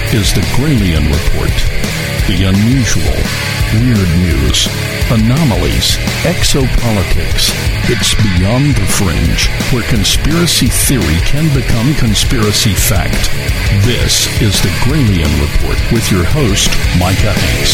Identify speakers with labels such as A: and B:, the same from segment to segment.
A: is the Gralien Report. The unusual, weird news, anomalies, exopolitics. It's beyond the fringe, where conspiracy theory can become conspiracy fact. This is the Gralien Report with your host, Micah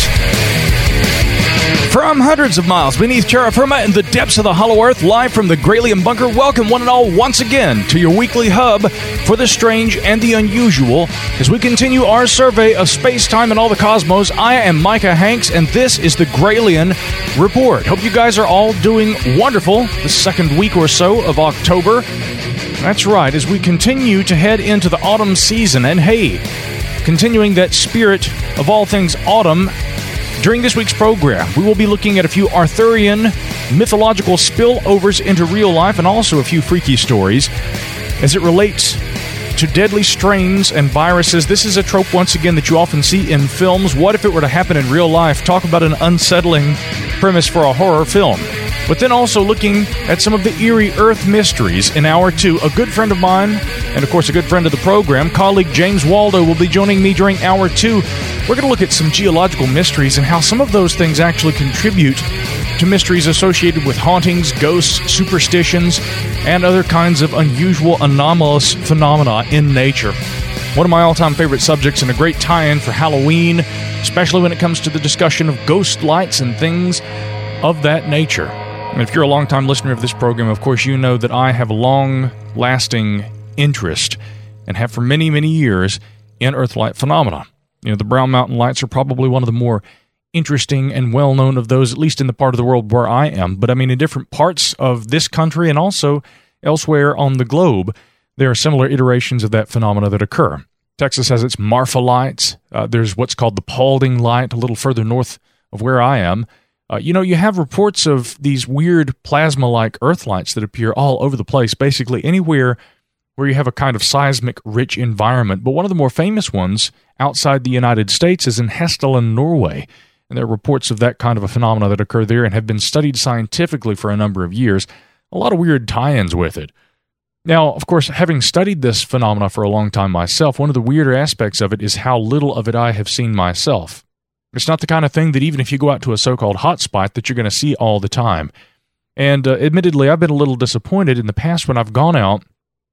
A: Hanks.
B: From hundreds of miles beneath terra firma in the depths of the hollow earth, live from the Gralien Bunker, welcome one and all once again to your weekly hub for the strange and the unusual. As we continue our survey of space-time and all the cosmos, I am Micah Hanks, and this is the Gralien Report. Hope you guys are all doing wonderful the second week or so of October. That's right, as we continue to head into the autumn season, and hey, continuing that spirit of all things autumn, during this week's program, we will be looking at a few Arthurian mythological spillovers into real life and also a few freaky stories as it relates to deadly strains and viruses. This is a trope, once again, that you often see in films. What if it were to happen in real life? Talk about an unsettling premise for a horror film. But then also looking at some of the eerie Earth mysteries in Hour 2. A good friend of mine, and of course a good friend of the program, colleague James Waldo, will be joining me during Hour 2. We're going to look at some geological mysteries and how some of those things actually contribute to mysteries associated with hauntings, ghosts, superstitions, and other kinds of unusual, anomalous phenomena in nature. One of my all-time favorite subjects and a great tie-in for Halloween, especially when it comes to the discussion of ghost lights and things of that nature. And if you're a long-time listener of this program, of course, you know that I have a long-lasting interest and have for many, many years in Earth-light phenomena. You know, the Brown Mountain Lights are probably one of the more interesting and well-known of those, at least in the part of the world where I am. But I mean, in different parts of this country and also elsewhere on the globe, there are similar iterations of that phenomena that occur. Texas has its Marfa Lights. There's what's called the Paulding Light a little further north of where I am. You have reports of these weird plasma-like Earth lights that appear all over the place, basically anywhere where you have a kind of seismic-rich environment. But one of the more famous ones outside the United States is in Hessdalen, Norway. And there are reports of that kind of a phenomena that occur there and have been studied scientifically for a number of years. A lot of weird tie-ins with it. Now, of course, having studied this phenomena for a long time myself, one of the weirder aspects of it is how little of it I have seen myself. It's not the kind of thing that even if you go out to a so-called hotspot that you're going to see all the time. And admittedly, I've been a little disappointed in the past when I've gone out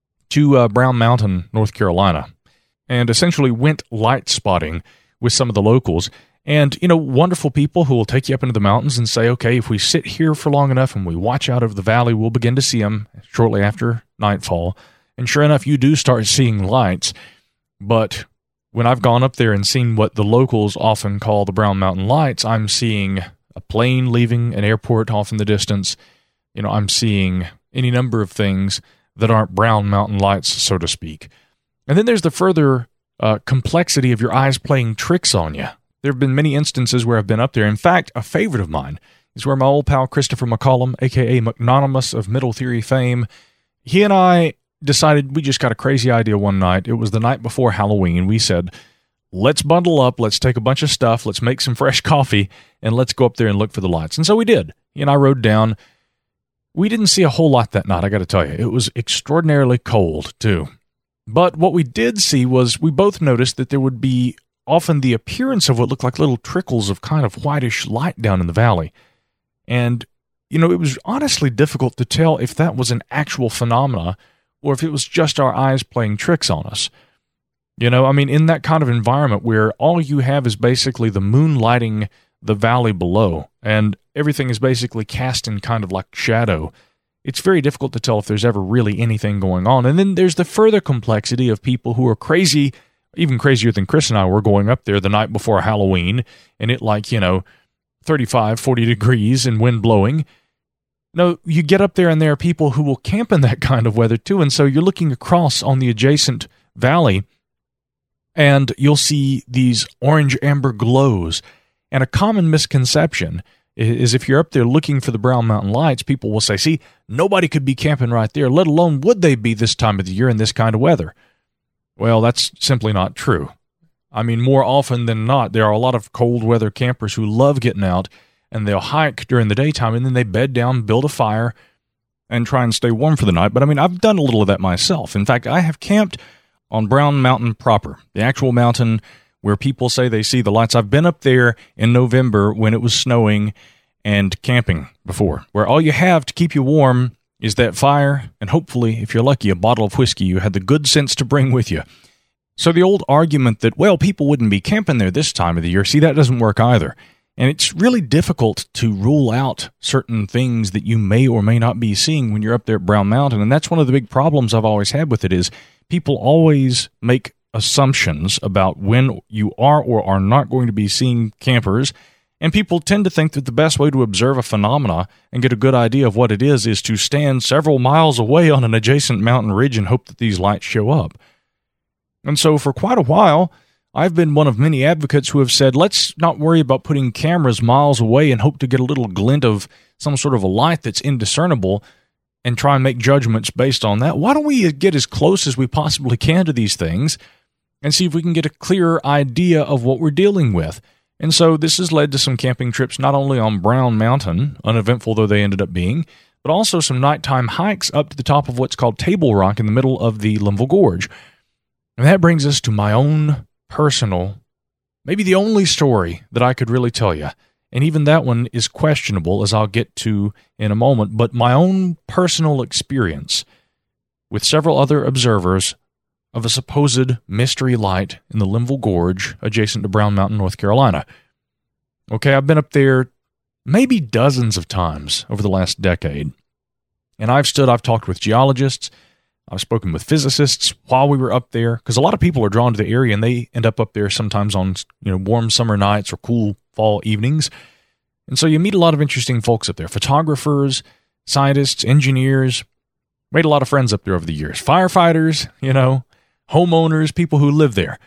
B: to Brown Mountain, North Carolina, and essentially went light spotting with some of the locals. And, wonderful people who will take you up into the mountains and say, okay, if we sit here for long enough and we watch out over the valley, we'll begin to see them shortly after nightfall. And sure enough, you do start seeing lights. But when I've gone up there and seen what the locals often call the Brown Mountain Lights, I'm seeing a plane leaving an airport off in the distance. I'm seeing any number of things that aren't Brown Mountain Lights, so to speak. And then there's the further complexity of your eyes playing tricks on you. There have been many instances where I've been up there. In fact, a favorite of mine is where my old pal Christopher McCollum, a.k.a. McNonymous of Middle Theory fame, he and I decided we just got a crazy idea one night. It was the night before Halloween. We said, let's bundle up, let's take a bunch of stuff, let's make some fresh coffee, and let's go up there and look for the lights. And so we did. He and I rode down. We didn't see a whole lot that night, I got to tell you. It was extraordinarily cold, too. But what we did see was we both noticed that there would be often the appearance of what looked like little trickles of kind of whitish light down in the valley. And, it was honestly difficult to tell if that was an actual phenomena or if it was just our eyes playing tricks on us. In that kind of environment where all you have is basically the moon lighting the valley below, and everything is basically cast in kind of like shadow, it's very difficult to tell if there's ever really anything going on. And then there's the further complexity of people who are crazy, even crazier than Chris and I were, going up there the night before Halloween, and it 35, 40 degrees and wind blowing. No, you get up there and there are people who will camp in that kind of weather too, and so you're looking across on the adjacent valley, and you'll see these orange-amber glows. And a common misconception is if you're up there looking for the Brown Mountain Lights, people will say, see, nobody could be camping right there, let alone would they be this time of the year in this kind of weather. Well, that's simply not true. More often than not, there are a lot of cold weather campers who love getting out, and they'll hike during the daytime, and then they bed down, build a fire, and try and stay warm for the night. But I've done a little of that myself. In fact, I have camped on Brown Mountain proper, the actual mountain where people say they see the lights. I've been up there in November when it was snowing and camping before, where all you have to keep you warm is that fire, and hopefully, if you're lucky, a bottle of whiskey you had the good sense to bring with you. So the old argument that, well, people wouldn't be camping there this time of the year, see, that doesn't work either. And it's really difficult to rule out certain things that you may or may not be seeing when you're up there at Brown Mountain. And that's one of the big problems I've always had with it is people always make assumptions about when you are or are not going to be seeing campers. And people tend to think that the best way to observe a phenomena and get a good idea of what it is to stand several miles away on an adjacent mountain ridge and hope that these lights show up. And so for quite a while, I've been one of many advocates who have said, let's not worry about putting cameras miles away and hope to get a little glint of some sort of a light that's indiscernible and try and make judgments based on that. Why don't we get as close as we possibly can to these things and see if we can get a clearer idea of what we're dealing with? And so this has led to some camping trips, not only on Brown Mountain, uneventful though they ended up being, but also some nighttime hikes up to the top of what's called Table Rock in the middle of the Linville Gorge. And that brings us to my own personal, maybe the only story that I could really tell you. And even that one is questionable, as I'll get to in a moment. But my own personal experience with several other observers of a supposed mystery light in the Linville Gorge adjacent to Brown Mountain, North Carolina. Okay, I've been up there maybe dozens of times over the last decade. And I've talked with geologists, I've spoken with physicists while we were up there, because a lot of people are drawn to the area and they end up there sometimes on warm summer nights or cool fall evenings. And so you meet a lot of interesting folks up there, photographers, scientists, engineers. Made a lot of friends up there over the years, firefighters, homeowners, people who live there.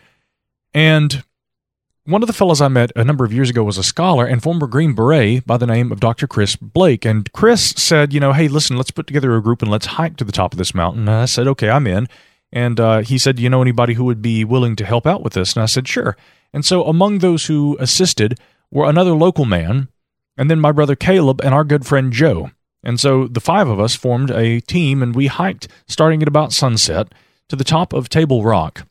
B: And one of the fellows I met a number of years ago was a scholar and former Green Beret by the name of Dr. Chris Blake. And Chris said, hey, listen, let's put together a group and let's hike to the top of this mountain. And I said, okay, I'm in. And he said, do you know anybody who would be willing to help out with this? And I said, sure. And so among those who assisted were another local man, and then my brother Caleb and our good friend Joe. And so the five of us formed a team, and we hiked starting at about sunset to the top of Table Rock.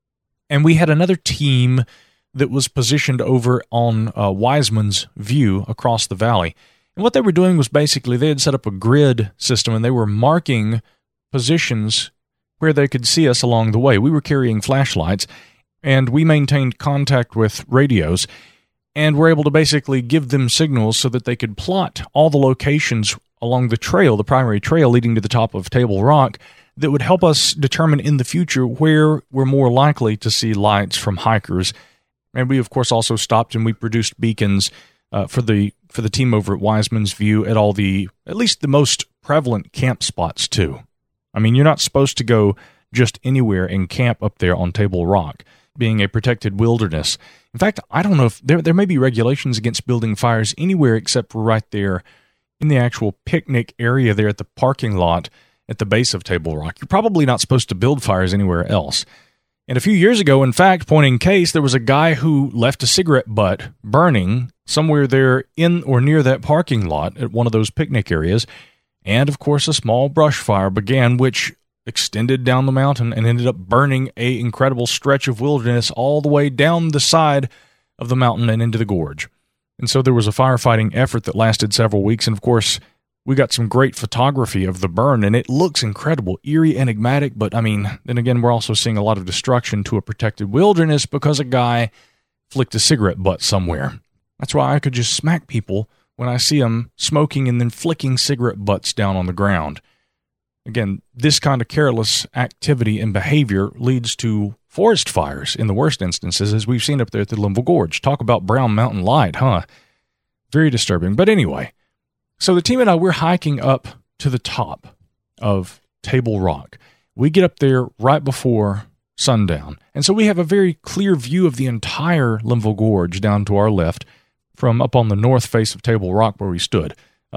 B: And we had another team that was positioned over on Wiseman's View across the valley. And what they were doing was basically they had set up a grid system, and they were marking positions where they could see us along the way. We were carrying flashlights, and we maintained contact with radios, and were able to basically give them signals so that they could plot all the locations along the trail, the primary trail leading to the top of Table Rock, that would help us determine in the future where we're more likely to see lights from hikers. And we, of course, also stopped and we produced beacons for the team over at Wiseman's View at at least the most prevalent camp spots, too. I mean, you're not supposed to go just anywhere and camp up there on Table Rock, being a protected wilderness. In fact, I don't know if there may be regulations against building fires anywhere except for right there in the actual picnic area there at the parking lot at the base of Table Rock. You're probably not supposed to build fires anywhere else. And a few years ago, in fact, point in case, there was a guy who left a cigarette butt burning somewhere there in or near that parking lot at one of those picnic areas. And, of course, a small brush fire began, which extended down the mountain and ended up burning an incredible stretch of wilderness all the way down the side of the mountain and into the gorge. And so there was a firefighting effort that lasted several weeks. And, of course, we got some great photography of the burn, and it looks incredible, eerie, enigmatic. But, I mean, then again, we're also seeing a lot of destruction to a protected wilderness because a guy flicked a cigarette butt somewhere. That's why I could just smack people when I see them smoking and then flicking cigarette butts down on the ground. Again, this kind of careless activity and behavior leads to forest fires in the worst instances, as we've seen up there at the Linville Gorge. Talk about Brown Mountain light, huh? Very disturbing. But anyway, so the team and I, we're hiking up to the top of Table Rock. We get up there right before sundown. And so we have a very clear view of the entire Linville Gorge down to our left from up on the north face of Table Rock where we stood.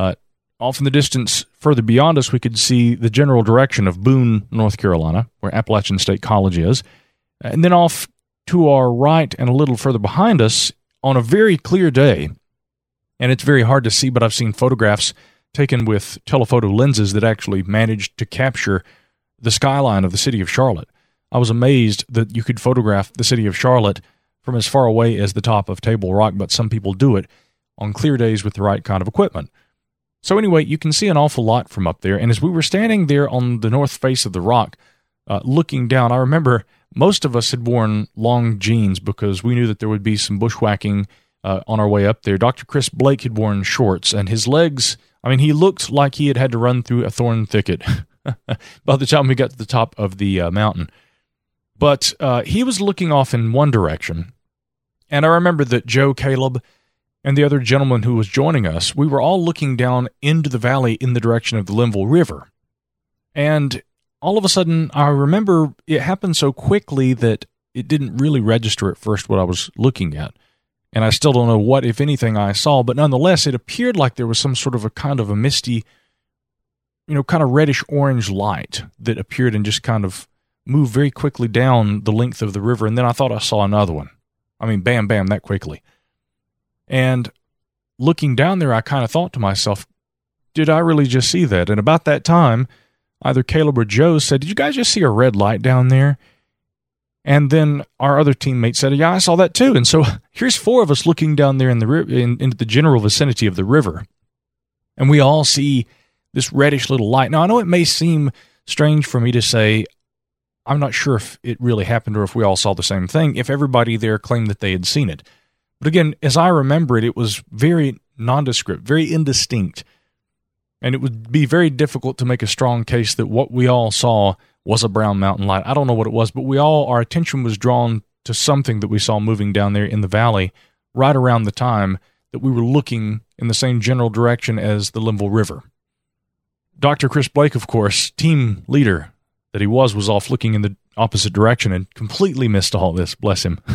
B: Off in the distance, further beyond us, we could see the general direction of Boone, North Carolina, where Appalachian State College is. And then off to our right and a little further behind us, on a very clear day, and it's very hard to see, but I've seen photographs taken with telephoto lenses that actually managed to capture the skyline of the city of Charlotte. I was amazed that you could photograph the city of Charlotte from as far away as the top of Table Rock, but some people do it on clear days with the right kind of equipment. So anyway, you can see an awful lot from up there, and as we were standing there on the north face of the rock, looking down, I remember most of us had worn long jeans because we knew that there would be some bushwhacking on our way up there. Dr. Chris Blake had worn shorts, and his legs, he looked like he had had to run through a thorn thicket by the time we got to the top of the mountain. But he was looking off in one direction, and I remember that Joe, Caleb, and the other gentleman who was joining us, we were all looking down into the valley in the direction of the Linville River. And all of a sudden, I remember it happened so quickly that it didn't really register at first what I was looking at. And I still don't know what, if anything, I saw, but nonetheless, it appeared like there was some sort of a kind of a misty, kind of reddish-orange light that appeared and just kind of moved very quickly down the length of the river, and then I thought I saw another one. Bam, bam, that quickly. And looking down there, I kind of thought to myself, did I really just see that? And about that time, either Caleb or Joe said, did you guys just see a red light down there? And then our other teammate said, yeah, I saw that too. And so here's four of us looking down there in the into the general vicinity of the river. And we all see this reddish little light. Now, I know it may seem strange for me to say, I'm not sure if it really happened or if we all saw the same thing, if everybody there claimed that they had seen it. But again, as I remember it, it was very nondescript, very indistinct. And it would be very difficult to make a strong case that what we all saw was a brown mountain light. I don't know what it was, but our attention was drawn to something that we saw moving down there in the valley right around the time that we were looking in the same general direction as the Linville River. Dr. Chris Blake, of course, team leader that he was off looking in the opposite direction and completely missed all this, bless him.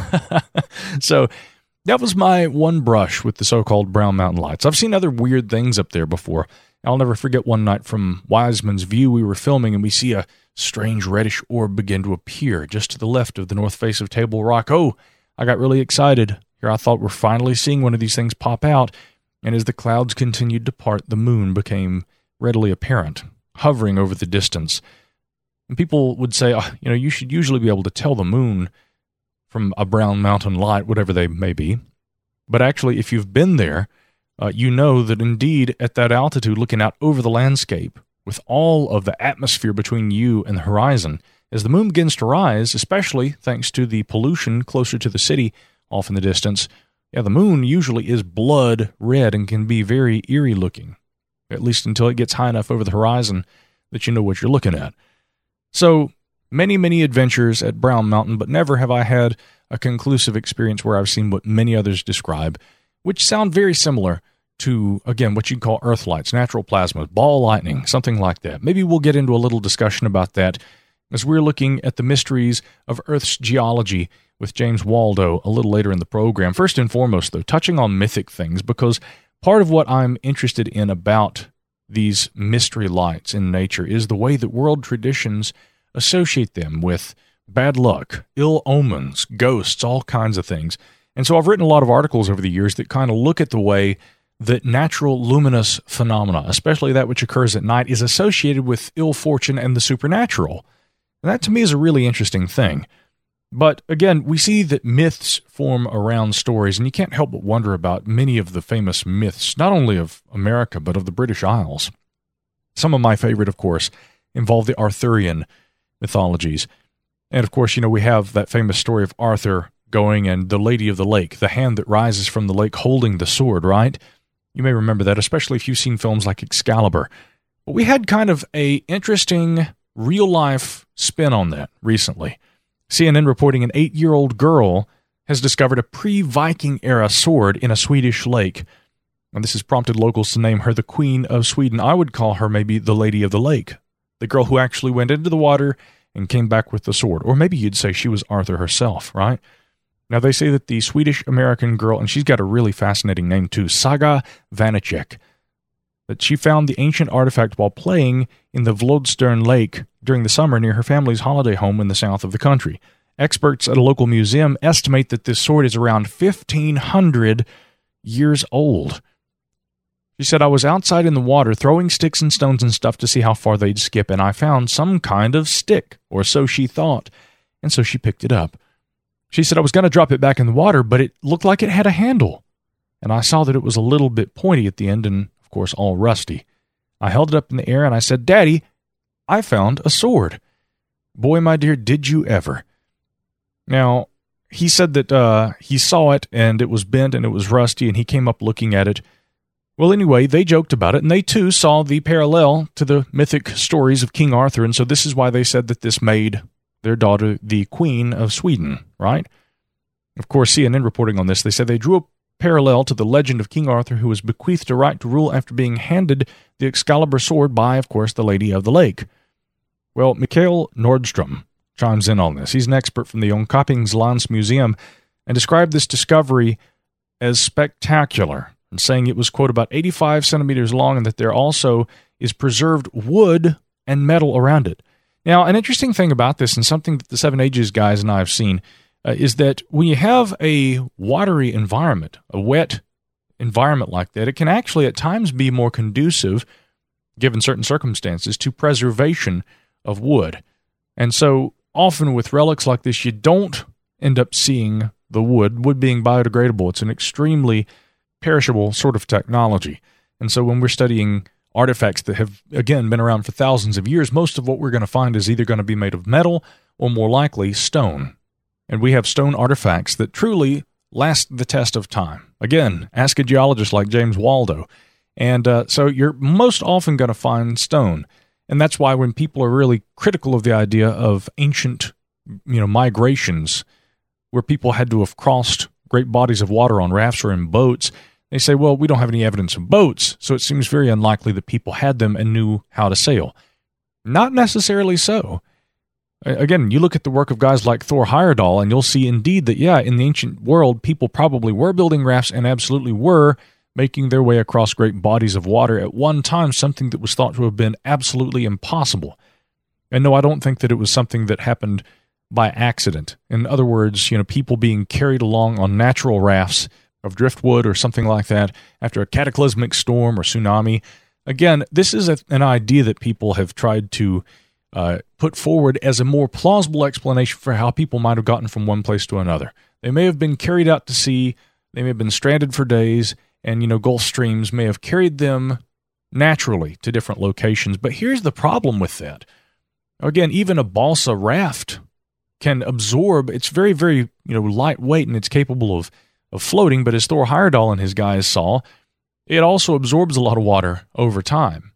B: So that was my one brush with the so-called brown mountain lights. I've seen other weird things up there before. I'll never forget one night from Wiseman's View, we were filming and we see a strange reddish orb begin to appear just to the left of the north face of Table Rock. Oh, I got really excited. Here I thought we're finally seeing one of these things pop out, and as the clouds continued to part, the moon became readily apparent, hovering over the distance. And people would say, you should usually be able to tell the moon from a brown mountain light, whatever they may be. But actually, if you've been there, you know that indeed at that altitude, looking out over the landscape, with all of the atmosphere between you and the horizon, as the moon begins to rise, especially thanks to the pollution closer to the city off in the distance, the moon usually is blood red and can be very eerie looking, at least until it gets high enough over the horizon that you know what you're looking at. So, many, many adventures at Brown Mountain, but never have I had a conclusive experience where I've seen what many others describe, which sound very similar to, again, what you'd call earth lights, natural plasmas, ball lightning, something like that. Maybe we'll get into a little discussion about that as we're looking at the mysteries of Earth's geology with James Waldo a little later in the program. First and foremost, though, touching on mythic things, because part of what I'm interested in about these mystery lights in nature is the way that world traditions associate them with bad luck, ill omens, ghosts, all kinds of things. And so I've written a lot of articles over the years that kind of look at the way that natural luminous phenomena, especially that which occurs at night, is associated with ill fortune and the supernatural. And that to me is a really interesting thing. But again, we see that myths form around stories, and you can't help but wonder about many of the famous myths, not only of America, but of the British Isles. Some of my favorite, of course, involve the Arthurian mythologies. And of course, we have that famous story of Arthur going and the Lady of the Lake, the hand that rises from the lake holding the sword, right? You may remember that, especially if you've seen films like Excalibur. But we had kind of an interesting real-life spin on that recently. CNN reporting an 8-year-old girl has discovered a pre-Viking-era sword in a Swedish lake. And this has prompted locals to name her the Queen of Sweden. I would call her maybe the Lady of the Lake, the girl who actually went into the water and came back with the sword. Or maybe you'd say she was Arthur herself, right? Now, they say that the Swedish-American girl, and she's got a really fascinating name too, Saga Vanecek, that she found the ancient artifact while playing in the Vlodstern Lake during the summer near her family's holiday home in the south of the country. Experts at a local museum estimate that this sword is around 1,500 years old. She said, I was outside in the water throwing sticks and stones and stuff to see how far they'd skip, and I found some kind of stick, or so she thought, and so she picked it up. She said, I was going to drop it back in the water, but it looked like it had a handle. And I saw that it was a little bit pointy at the end and, of course, all rusty. I held it up in the air and I said, Daddy, I found a sword. Boy, my dear, did you ever. Now, he said that he saw it and it was bent and it was rusty and he came up looking at it. Well, anyway, they joked about it and they too saw the parallel to the mythic stories of King Arthur. And so this is why they said that this made their daughter the Queen of Sweden, right? Of course, CNN reporting on this, they said they drew a parallel to the legend of King Arthur, who was bequeathed a right to rule after being handed the Excalibur sword by, of course, the Lady of the Lake. Well, Mikael Nordstrom chimes in on this. He's an expert from the Jönköpingslands Museum and described this discovery as spectacular, and saying it was, quote, about 85 centimeters long and that there also is preserved wood and metal around it. Now, an interesting thing about this, and something that the Seven Ages guys and I have seen, is that when you have a watery environment, a wet environment like that, it can actually at times be more conducive, given certain circumstances, to preservation of wood. And so often with relics like this, you don't end up seeing the wood being biodegradable. It's an extremely perishable sort of technology. And so when we're studying artifacts that have, again, been around for thousands of years, most of what we're going to find is either going to be made of metal or more likely stone. And we have stone artifacts that truly last the test of time. Again, ask a geologist like James Waldo. And so you're most often going to find stone. And that's why when people are really critical of the idea of ancient, migrations where people had to have crossed great bodies of water on rafts or in boats, they say, well, we don't have any evidence of boats, so it seems very unlikely that people had them and knew how to sail. Not necessarily so. Again, you look at the work of guys like Thor Heyerdahl, and you'll see indeed that, in the ancient world, people probably were building rafts and absolutely were making their way across great bodies of water at one time, something that was thought to have been absolutely impossible. And no, I don't think that it was something that happened by accident. In other words, people being carried along on natural rafts of driftwood or something like that after a cataclysmic storm or tsunami. Again, this is an idea that people have tried to put forward as a more plausible explanation for how people might have gotten from one place to another. They may have been carried out to sea, they may have been stranded for days, and, Gulf streams may have carried them naturally to different locations. But here's the problem with that. Again, even a balsa raft can absorb, it's very, very, lightweight and it's capable of floating, but as Thor Heyerdahl and his guys saw, it also absorbs a lot of water over time.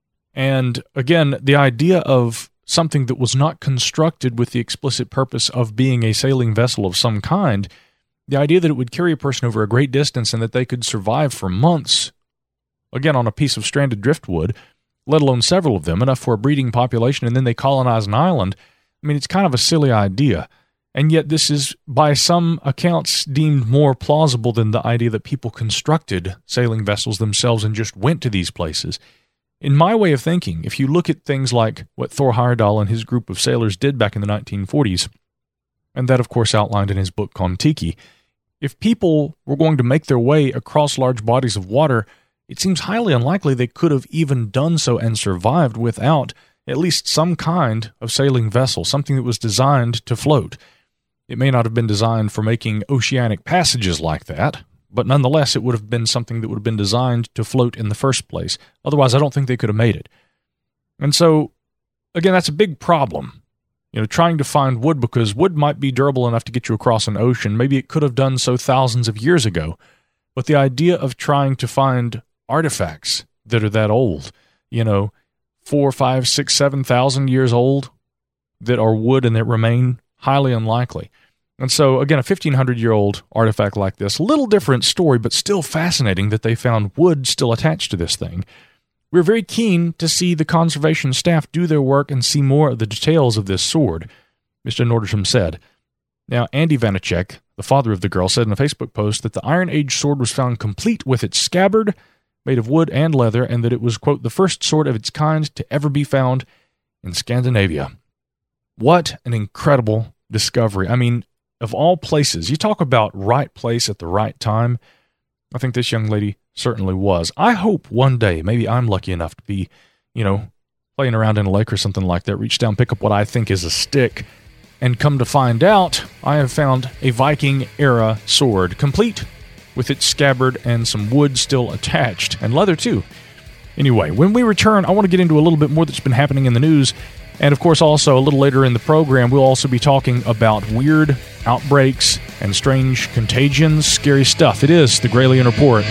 B: And again, the idea of something that was not constructed with the explicit purpose of being a sailing vessel of some kind, the idea that it would carry a person over a great distance and that they could survive for months, again, on a piece of stranded driftwood, let alone several of them, enough for a breeding population, and then they colonize an island. I mean, it's kind of a silly idea. And yet this is, by some accounts, deemed more plausible than the idea that people constructed sailing vessels themselves and just went to these places. In my way of thinking, if you look at things like what Thor Heyerdahl and his group of sailors did back in the 1940s, and that, of course, outlined in his book Kon-Tiki, if people were going to make their way across large bodies of water, it seems highly unlikely they could have even done so and survived without at least some kind of sailing vessel, something that was designed to float. It may not have been designed for making oceanic passages like that, but nonetheless, it would have been something that would have been designed to float in the first place. Otherwise, I don't think they could have made it. And so, again, that's a big problem. Trying to find wood, because wood might be durable enough to get you across an ocean. Maybe it could have done so thousands of years ago. But the idea of trying to find artifacts that are that old, 4, 5, 6, 7,000 years old, that are wood and that remain, highly unlikely. And so, again, a 1,500-year-old artifact like this, little different story, but still fascinating that they found wood still attached to this thing. We're very keen to see the conservation staff do their work and see more of the details of this sword, Mr. Nordstrom said. Now, Andy Vanacek, the father of the girl, said in a Facebook post that the Iron Age sword was found complete with its scabbard, made of wood and leather, and that it was, quote, the first sword of its kind to ever be found in Scandinavia. What an incredible discovery. I mean, of all places, you talk about right place at the right time. I think this young lady certainly was. I hope one day, maybe I'm lucky enough to be, playing around in a lake or something like that, reach down, pick up what I think is a stick, And come to find out, I have found a Viking-era sword, complete with its scabbard and some wood still attached, and leather too. Anyway, when we return, I want to get into a little bit more that's been happening in the news. And of course, also a little later in the program, we'll also be talking about weird outbreaks and strange contagions, scary stuff. It is the Gralien Report.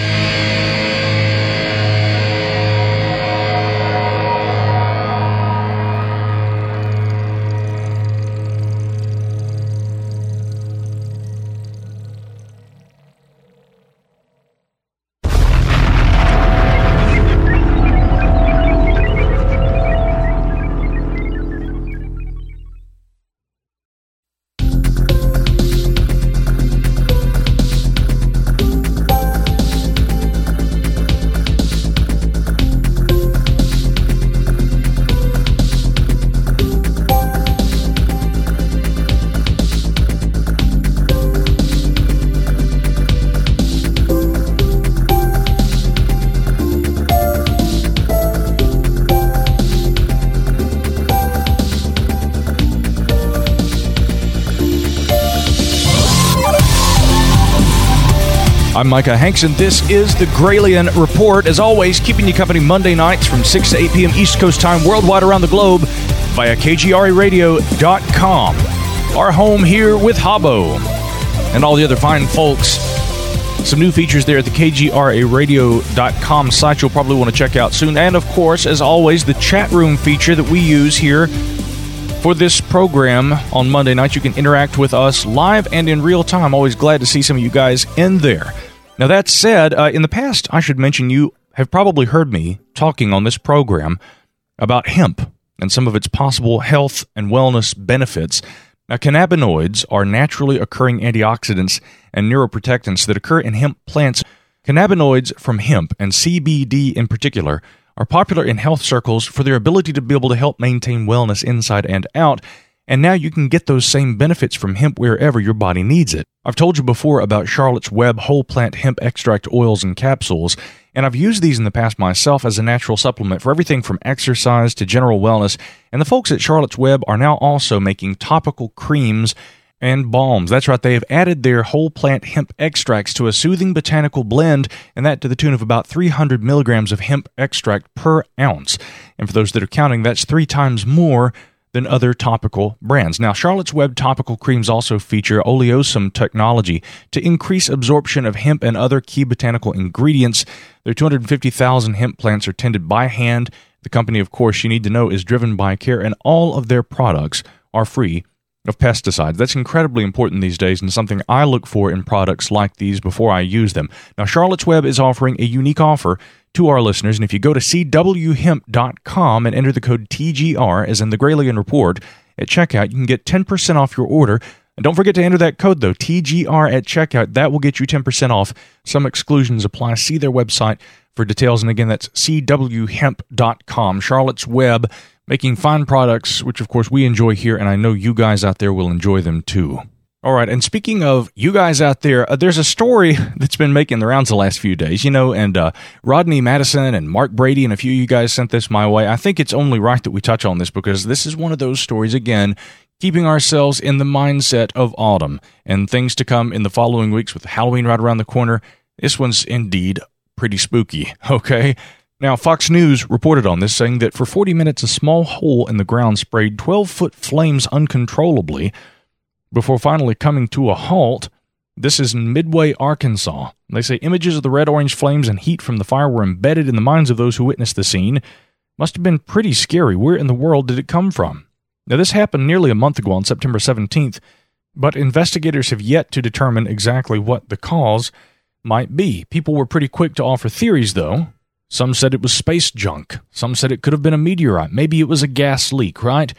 B: I'm Micah Hanks, and this is the Gralien Report. As always, keeping you company Monday nights from 6 to 8 p.m. East Coast time, worldwide around the globe, via KGRAradio.com. Our home here with Habbo and all the other fine folks. Some new features there at the KGRAradio.com site you'll probably want to check out soon. And, of course, as always, the chat room feature that we use here for this program on Monday night. You can interact with us live and in real time. Always glad to see some of you guys in there. Now, that said, in the past, I should mention you have probably heard me talking on this program about hemp and some of its possible health and wellness benefits. Now, cannabinoids are naturally occurring antioxidants and neuroprotectants that occur in hemp plants. Cannabinoids from hemp, and CBD in particular, are popular in health circles for their ability to be able to help maintain wellness inside and out. And now you can get those same benefits from hemp wherever your body needs it. I've told you before about Charlotte's Web whole plant hemp extract oils and capsules, and I've used these in the past myself as a natural supplement for everything from exercise to general wellness. And the folks at Charlotte's Web are now also making topical creams and balms. That's right, they have added their whole plant hemp extracts to a soothing botanical blend, and that to the tune of about 300 milligrams of hemp extract per ounce. And for those that are counting, that's 3 times more than other topical brands. Now, Charlotte's Web topical creams also feature oleosome technology to increase absorption of hemp and other key botanical ingredients. Their 250,000 hemp plants are tended by hand. The company, of course, you need to know, is driven by care, and all of their products are free of pesticides. That's incredibly important these days, and something I look for in products like these before I use them. Now, Charlotte's Web is offering a unique offer to our listeners, and if you go to cwhemp.com and enter the code TGR, as in the Gralien Report, at checkout, you can get 10% off your order. And don't forget to enter that code, though, TGR at checkout. That will get you 10% off. Some exclusions apply. See their website for details. And again, that's cwhemp.com. Charlotte's Web, making fine products, which, of course, we enjoy here, and I know you guys out there will enjoy them, too. All right, and speaking of you guys out there, there's a story that's been making the rounds the last few days, and Rodney Madison and Mark Brady and a few of you guys sent this my way. I think it's only right that we touch on this because this is one of those stories, again, keeping ourselves in the mindset of autumn and things to come in the following weeks with Halloween right around the corner. This one's indeed pretty spooky, okay? Now, Fox News reported on this, saying that for 40 minutes, a small hole in the ground sprayed 12-foot flames uncontrollably before finally coming to a halt. This is in Midway, Arkansas. They say images of the red-orange flames and heat from the fire were embedded in the minds of those who witnessed the scene. Must have been pretty scary. Where in the world did it come from? Now, this happened nearly a month ago on September 17th, but investigators have yet to determine exactly what the cause might be. People were pretty quick to offer theories, though. Some said it was space junk. Some said it could have been a meteorite. Maybe it was a gas leak, right?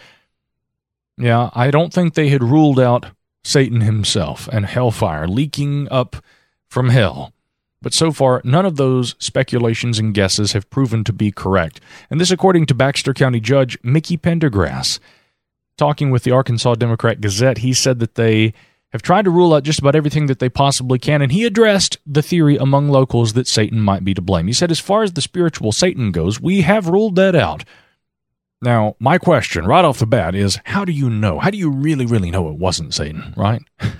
B: Yeah, I don't think they had ruled out Satan himself and hellfire leaking up from hell. But so far, none of those speculations and guesses have proven to be correct. And this according to Baxter County Judge Mickey Pendergrass. Talking with the Arkansas Democrat Gazette, he said that they have tried to rule out just about everything that they possibly can, and he addressed the theory among locals that Satan might be to blame. He said, as far as the spiritual Satan goes, we have ruled that out. Now, my question right off the bat is, how do you know? How do you really, really know it wasn't Satan, right?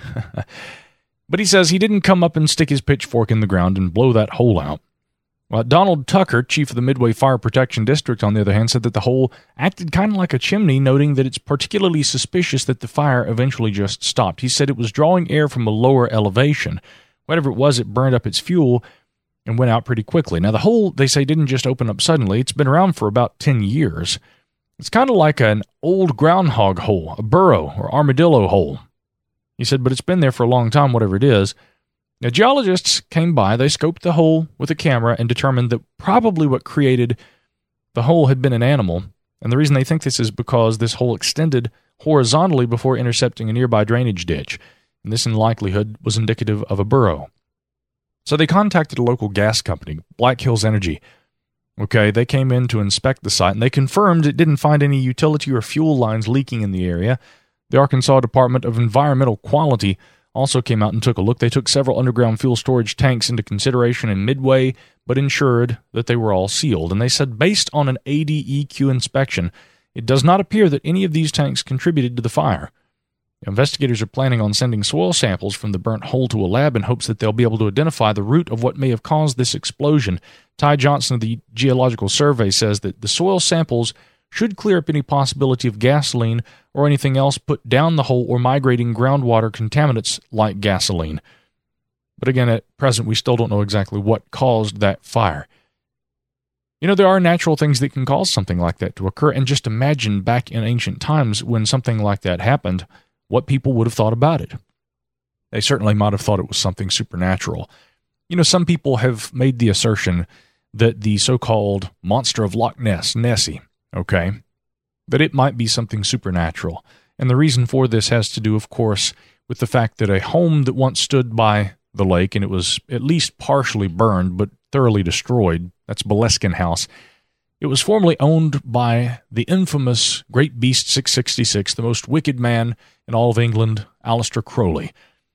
B: But he says he didn't come up and stick his pitchfork in the ground and blow that hole out. Donald Tucker, chief of the Midway Fire Protection District, on the other hand, said that the hole acted kind of like a chimney, noting that it's particularly suspicious that the fire eventually just stopped. He said it was drawing air from a lower elevation. Whatever it was, it burned up its fuel and went out pretty quickly. Now, the hole, they say, didn't just open up suddenly. It's been around for about 10 years. It's kind of like an old groundhog hole, a burrow or armadillo hole. He said, but it's been there for a long time, whatever it is. Now, geologists came by, they scoped the hole with a camera and determined that probably what created the hole had been an animal. And the reason they think this is because this hole extended horizontally before intercepting a nearby drainage ditch. And this, in likelihood, was indicative of a burrow. So they contacted a local gas company, Black Hills Energy. Okay, they came in to inspect the site, and they confirmed it didn't find any utility or fuel lines leaking in the area. The Arkansas Department of Environmental Quality also came out and took a look. They took several underground fuel storage tanks into consideration in Midway, but ensured that they were all sealed. And they said, based on an ADEQ inspection, it does not appear that any of these tanks contributed to the fire. Investigators are planning on sending soil samples from the burnt hole to a lab in hopes that they'll be able to identify the root of what may have caused this explosion. Ty Johnson of the Geological Survey says that the soil samples should clear up any possibility of gasoline or anything else put down the hole or migrating groundwater contaminants like gasoline. But again, at present, we still don't know exactly what caused that fire. You know, there are natural things that can cause something like that to occur, and just imagine back in ancient times when something like that happened, what people would have thought about it. They certainly might have thought it was something supernatural. You know, some people have made the assertion that the so-called monster of Loch Ness, Nessie, okay, that it might be something supernatural. And the reason for this has to do, of course, with the fact that a home that once stood by the lake, and it was at least partially burned but thoroughly destroyed, that's Boleskine House, it was formerly owned by the infamous Great Beast 666, the most wicked man in all of England, Aleister Crowley.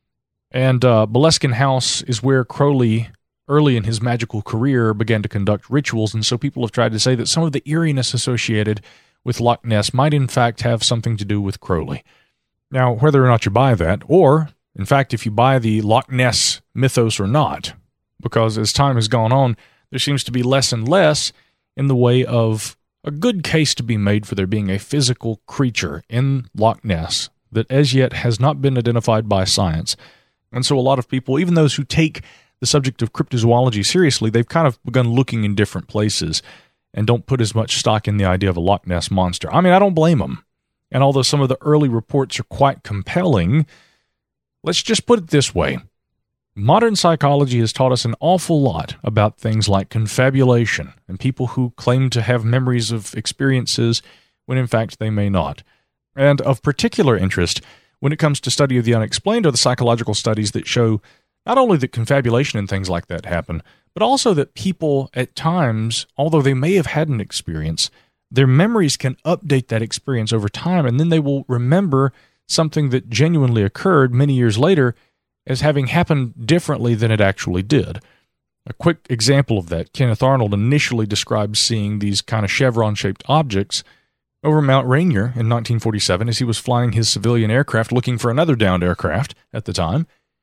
B: And Boleskine House is where Crowley, early in his magical career, began to conduct rituals, and so people have tried to say that some of the eeriness associated with Loch Ness might in fact have something to do with Crowley. Now, whether or not you buy that, or, in fact, if you buy the Loch Ness mythos or not, because as time has gone on, there seems to be less and less in the way of a good case to be made for there being a physical creature in Loch Ness that as yet has not been identified by science. And so a lot of people, even those who take the subject of cryptozoology seriously, they've kind of begun looking in different places and don't put as much stock in the idea of a Loch Ness monster. I mean, I don't blame them. And although some of the early reports are quite compelling, let's just put it this way. Modern psychology has taught us an awful lot about things like confabulation and people who claim to have memories of experiences when in fact they may not. And of particular interest when it comes to study of the unexplained are the psychological studies that show not only that confabulation and things like that happen, but also that people at times, although they may have had an experience, their memories can update that experience over time, and then they will remember something that genuinely occurred many years later as having happened differently than it actually did. A quick example of that, Kenneth Arnold initially described seeing these kind of chevron-shaped objects over Mount Rainier in 1947 as he was flying his civilian aircraft looking for another downed aircraft at the time.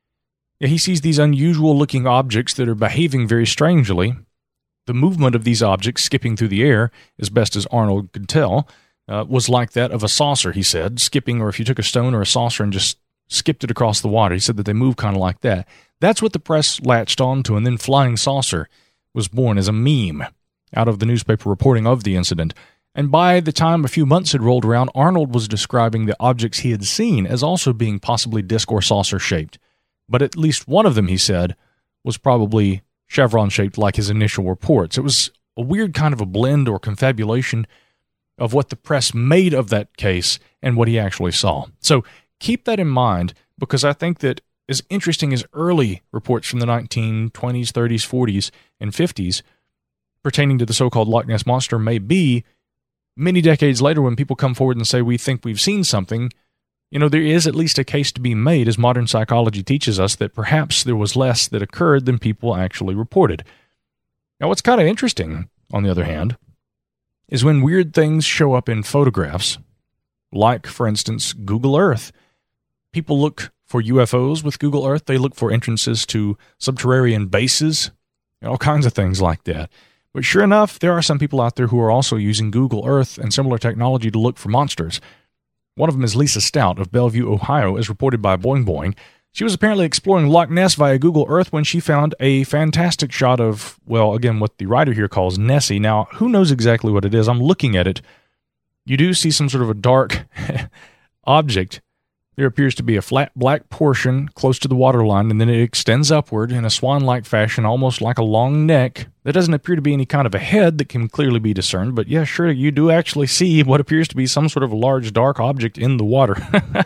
B: He sees these unusual-looking objects that are behaving very strangely. The movement of these objects skipping through the air, as best as Arnold could tell, was like that of a saucer, he said, skipping, or if you took a stone or a saucer and just skipped it across the water. He said that they move kind of like that. That's what the press latched onto, and then Flying Saucer was born as a meme out of the newspaper reporting of the incident. And by the time a few months had rolled around, Arnold was describing the objects he had seen as also being possibly disc or saucer-shaped. But at least one of them, he said, was probably chevron-shaped like his initial reports. It was a weird kind of a blend or confabulation of what the press made of that case and what he actually saw. So keep that in mind, because I think that as interesting as early reports from the 1920s, 30s, 40s, and 50s pertaining to the so-called Loch Ness Monster may be, many decades later when people come forward and say we think we've seen something, you know, there is at least a case to be made, as modern psychology teaches us, that perhaps there was less that occurred than people actually reported. Now, what's kind of interesting, on the other hand, is when weird things show up in photographs, like, for instance, Google Earth. People look for UFOs with Google Earth. They look for entrances to subterranean bases, all kinds of things like that. But sure enough, there are some people out there who are also using Google Earth and similar technology to look for monsters. One of them is Lisa Stout of Bellevue, Ohio, as reported by Boing Boing. She was apparently exploring Loch Ness via Google Earth when she found a fantastic shot of, well, again, what the writer here calls Nessie. Now, who knows exactly what it is? I'm looking at it. You do see some sort of a dark object. There appears to be a flat black portion close to the waterline, and then it extends upward in a swan-like fashion, almost like a long neck. There doesn't appear to be any kind of a head that can clearly be discerned, but yeah, sure, you do actually see what appears to be some sort of large dark object in the water.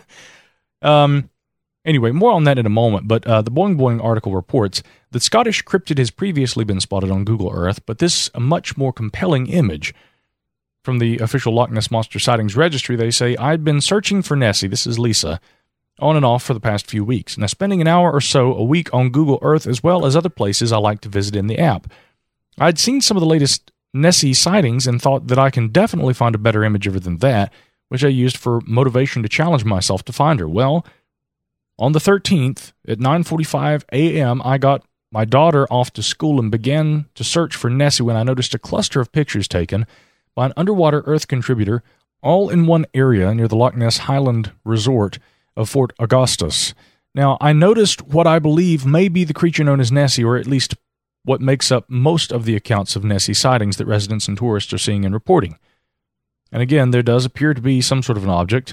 B: Anyway, more on that in a moment, but the Boing Boing article reports that Scottish cryptid has previously been spotted on Google Earth, but this a much more compelling image. From the official Loch Ness Monster Sightings Registry, they say, I'd been searching for Nessie, this is Lisa, on and off for the past few weeks. Now, spending an hour or so a week on Google Earth as well as other places I like to visit in the app. I'd seen some of the latest Nessie sightings and thought that I can definitely find a better image of her than that, which I used for motivation to challenge myself to find her. Well, on the 13th, at 9:45 a.m., I got my daughter off to school and began to search for Nessie when I noticed a cluster of pictures taken by an underwater Earth contributor, all in one area near the Loch Ness Highland Resort of Fort Augustus. Now, I noticed what I believe may be the creature known as Nessie, or at least what makes up most of the accounts of Nessie sightings that residents and tourists are seeing and reporting. And again, there does appear to be some sort of an object.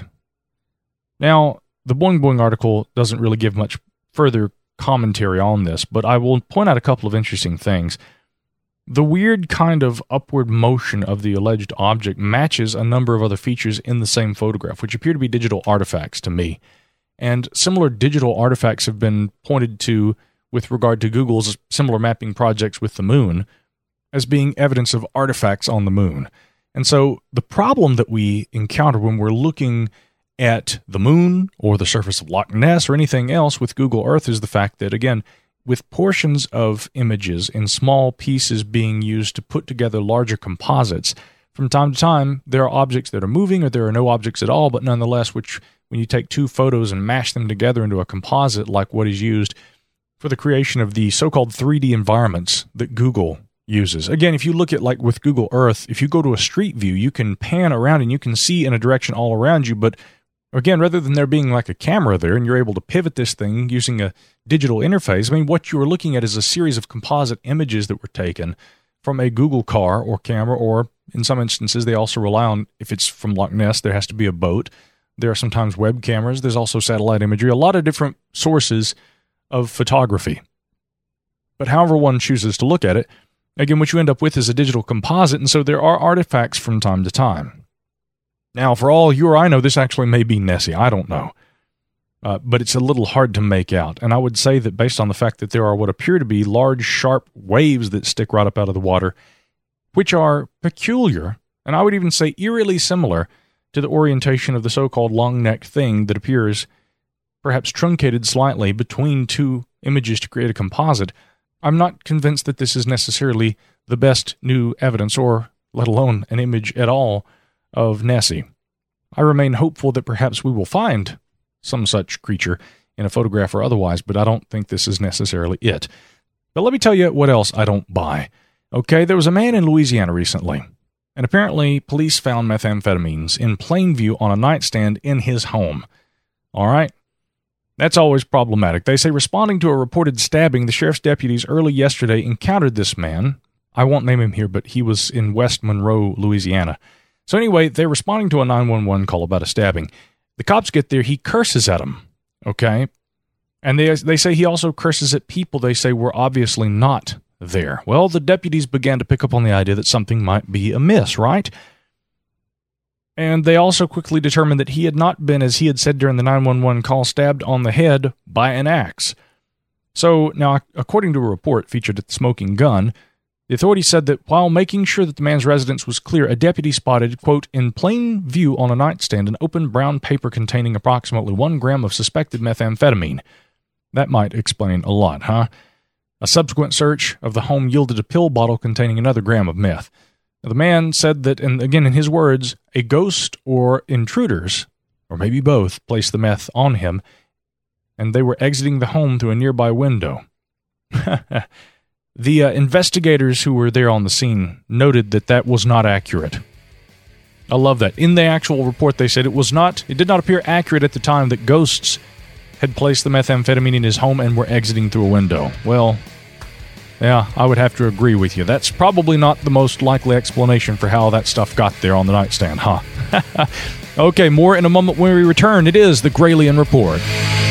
B: Now, the Boing Boing article doesn't really give much further commentary on this, but I will point out a couple of interesting things. The weird kind of upward motion of the alleged object matches a number of other features in the same photograph, which appear to be digital artifacts to me. And similar digital artifacts have been pointed to with regard to Google's similar mapping projects with the moon as being evidence of artifacts on the moon. And so the problem that we encounter when we're looking at the moon or the surface of Loch Ness or anything else with Google Earth is the fact that, again, with portions of images in small pieces being used to put together larger composites, from time to time there are objects that are moving or there are no objects at all, but nonetheless, which when you take two photos and mash them together into a composite like what is used for the creation of the so-called 3D environments that Google uses. Again, if you look at, like with Google Earth, if you go to a street view, you can pan around and you can see in a direction all around you, but again, rather than there being like a camera there and you're able to pivot this thing using a digital interface, I mean, what you are looking at is a series of composite images that were taken from a Google car or camera, or in some instances, they also rely on, if it's from Loch Ness, there has to be a boat. There are sometimes web cameras. There's also satellite imagery, a lot of different sources of photography. But however one chooses to look at it, again, what you end up with is a digital composite, and so there are artifacts from time to time. Now, for all you or I know, this actually may be Nessie. I don't know. But it's a little hard to make out. And I would say that based on the fact that there are what appear to be large, sharp waves that stick right up out of the water, which are peculiar, and I would even say eerily similar to the orientation of the so-called long-necked thing that appears perhaps truncated slightly between two images to create a composite, I'm not convinced that this is necessarily the best new evidence, or let alone an image at all, of Nessie. I remain hopeful that perhaps we will find some such creature in a photograph or otherwise, but I don't think this is necessarily it. But let me tell you what else I don't buy. Okay, there was a man in Louisiana recently, and apparently police found methamphetamines in plain view on a nightstand in his home. All right? That's always problematic. They say responding to a reported stabbing, the sheriff's deputies early yesterday encountered this man. I won't name him here, but he was in West Monroe, Louisiana. So anyway, they're responding to a 911 call about a stabbing. The cops get there, he curses at them, okay? And they say he also curses at people they say were obviously not there. Well, the deputies began to pick up on the idea that something might be amiss, right? And they also quickly determined that he had not been, as he had said during the 911 call, stabbed on the head by an axe. So now, according to a report featured at the Smoking Gun, the authorities said that while making sure that the man's residence was clear, a deputy spotted, quote, in plain view on a nightstand, an open brown paper containing approximately 1 gram of suspected methamphetamine. That might explain a lot, huh? A subsequent search of the home yielded a pill bottle containing another gram of meth. The man said that, and again in his words, a ghost or intruders, or maybe both, placed the meth on him, and they were exiting the home through a nearby window. The investigators who were there on the scene noted that that was not accurate. I love that. In the actual report, they said it did not appear accurate at the time that ghosts had placed the methamphetamine in his home and were exiting through a window. Well, yeah, I would have to agree with you. That's probably not the most likely explanation for how that stuff got there on the nightstand, huh? Okay, more in a moment when we return. It is the Gralien Report.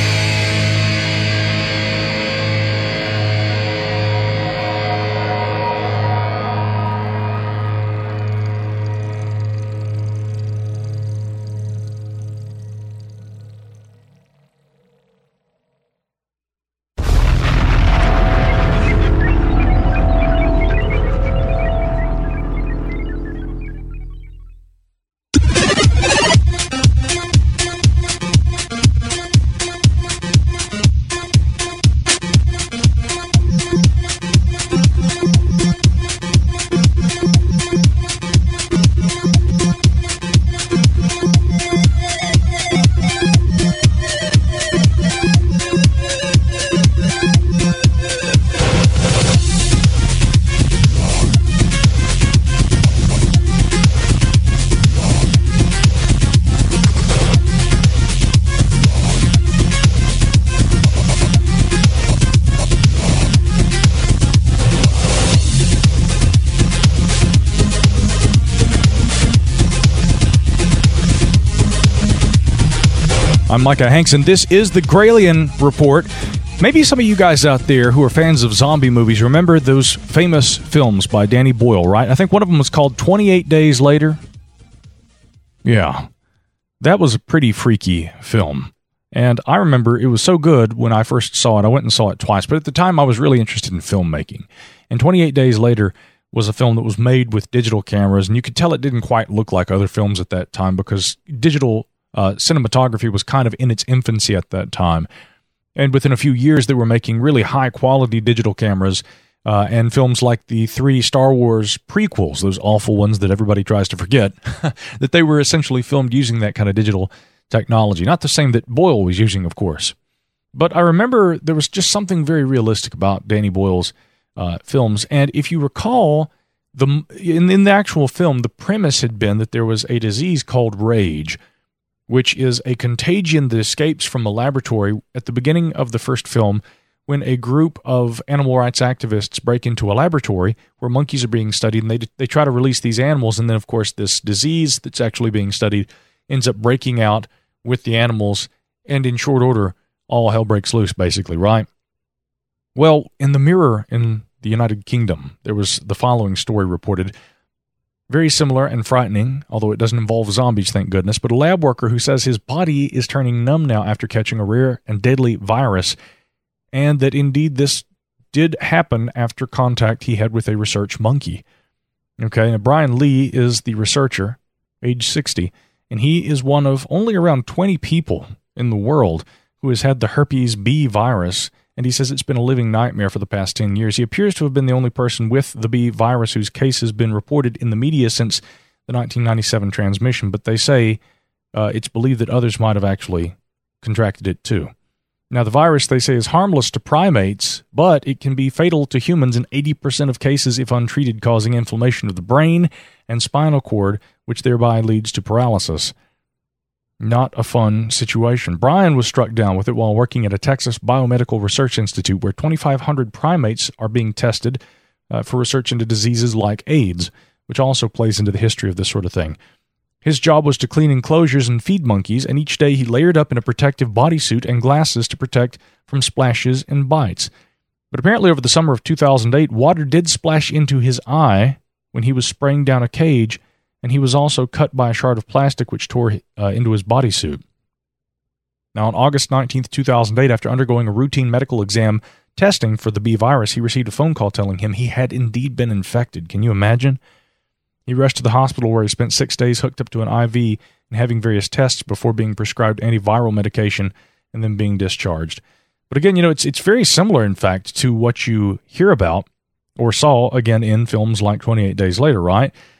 B: I'm Micah Hanks, and this is the Gralien Report. Maybe some of you guys out there who are fans of zombie movies remember those famous films by Danny Boyle, right? I think one of them was called 28 Days Later. Yeah, that was a pretty freaky film. And I remember it was so good when I first saw it. I went and saw it twice, but at the time I was really interested in filmmaking. And 28 Days Later was a film that was made with digital cameras, and you could tell it didn't quite look like other films at that time because digital cinematography was kind of in its infancy at that time. And within a few years, they were making really high-quality digital cameras and films like the 3 Star Wars prequels, those awful ones that everybody tries to forget, that they were essentially filmed using that kind of digital technology. Not the same that Boyle was using, of course. But I remember there was just something very realistic about Danny Boyle's films. And if you recall, in the actual film, the premise had been that there was a disease called rage, which is a contagion that escapes from a laboratory at the beginning of the first film when a group of animal rights activists break into a laboratory where monkeys are being studied, and they try to release these animals, and then, of course, this disease that's actually being studied ends up breaking out with the animals, and in short order, all hell breaks loose, basically, right? Well, in the Mirror in the United Kingdom, there was the following story reported. Very similar and frightening, although it doesn't involve zombies, thank goodness, but a lab worker who says his body is turning numb now after catching a rare and deadly virus, and that indeed this did happen after contact he had with a research monkey. Okay, now Brian Lee is the researcher, age 60, and he is one of only around 20 people in the world who has had the herpes B virus, and he says it's been a living nightmare for the past 10 years. He appears to have been the only person with the B virus whose case has been reported in the media since the 1997 transmission, but they say it's believed that others might have actually contracted it too. Now, the virus, they say, is harmless to primates, but it can be fatal to humans in 80% of cases if untreated, causing inflammation of the brain and spinal cord, which thereby leads to paralysis. Not a fun situation. Brian was struck down with it while working at a Texas Biomedical Research Institute where 2,500 primates are being tested for research into diseases like AIDS, which also plays into the history of this sort of thing. His job was to clean enclosures and feed monkeys, and each day he layered up in a protective bodysuit and glasses to protect from splashes and bites. But apparently over the summer of 2008, water did splash into his eye when he was spraying down a cage, and he was also cut by a shard of plastic which tore into his bodysuit. Now, on August 19th, 2008, after undergoing a routine medical exam testing for the B virus, he received a phone call telling him he had indeed been infected. Can you imagine? He rushed to the hospital where he spent 6 days hooked up to an IV and having various tests before being prescribed antiviral medication and then being discharged. But again, it's very similar, in fact, to what you hear about or saw, again, in films like 28 Days Later, right?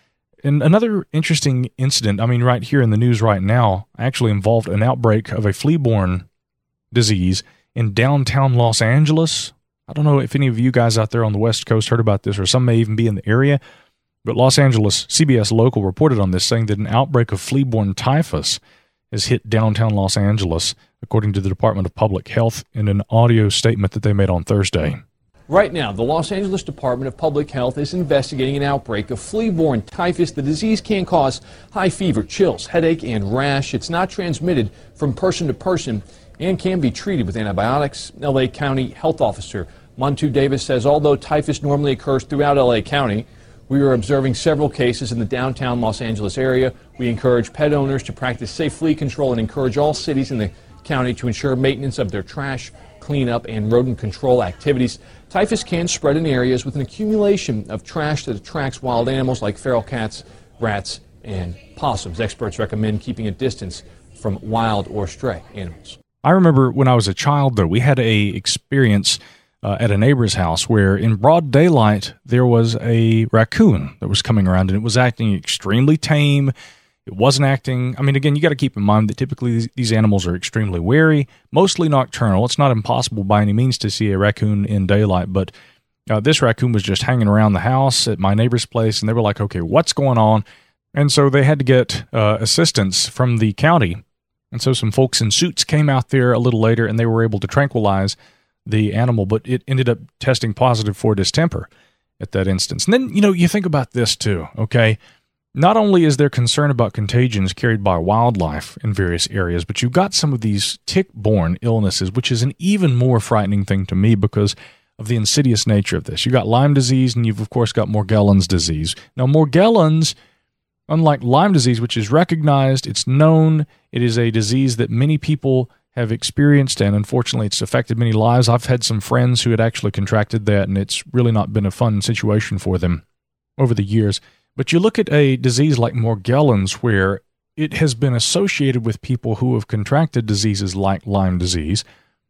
B: And another interesting incident, right here in the news right now, actually involved an outbreak of a flea-borne disease in downtown Los Angeles. I don't know if any of you guys out there on the West Coast heard about this, or some may even be in the area, but Los Angeles CBS Local reported on this, saying that an outbreak of flea-borne typhus has hit downtown Los Angeles, according to the Department of Public Health in an audio statement that they made on Thursday.
C: Right now, the Los Angeles Department of Public Health is investigating an outbreak of flea-borne typhus. The disease can cause high fever, chills, headache, and rash. It's not transmitted from person to person and can be treated with antibiotics. L.A. County Health Officer Montu Davis says although typhus normally occurs throughout L.A. County, we are observing several cases in the downtown Los Angeles area. We encourage pet owners to practice safe flea control and encourage all cities in the county to ensure maintenance of their trash, cleanup, and rodent control activities. Typhus can spread in areas with an accumulation of trash that attracts wild animals like feral cats, rats, and possums. Experts recommend keeping a distance from wild or stray animals.
B: I remember when I was a child, though, we had a experience at a neighbor's house where in broad daylight there was a raccoon that was coming around, and it was acting extremely tame. It wasn't acting, again, you got to keep in mind that typically these animals are extremely wary, mostly nocturnal. It's not impossible by any means to see a raccoon in daylight, but this raccoon was just hanging around the house at my neighbor's place, and they were like, okay, what's going on? And so they had to get assistance from the county. And so some folks in suits came out there a little later, and they were able to tranquilize the animal, but it ended up testing positive for distemper at that instance. And then, you think about this too, okay? Not only is there concern about contagions carried by wildlife in various areas, but you've got some of these tick-borne illnesses, which is an even more frightening thing to me because of the insidious nature of this. You've got Lyme disease, and you've, of course, got Morgellons disease. Now, Morgellons, unlike Lyme disease, which is recognized, it's known, it is a disease that many people have experienced, and unfortunately it's affected many lives. I've had some friends who had actually contracted that, and it's really not been a fun situation for them over the years. But you look at a disease like Morgellons, where it has been associated with people who have contracted diseases like Lyme disease,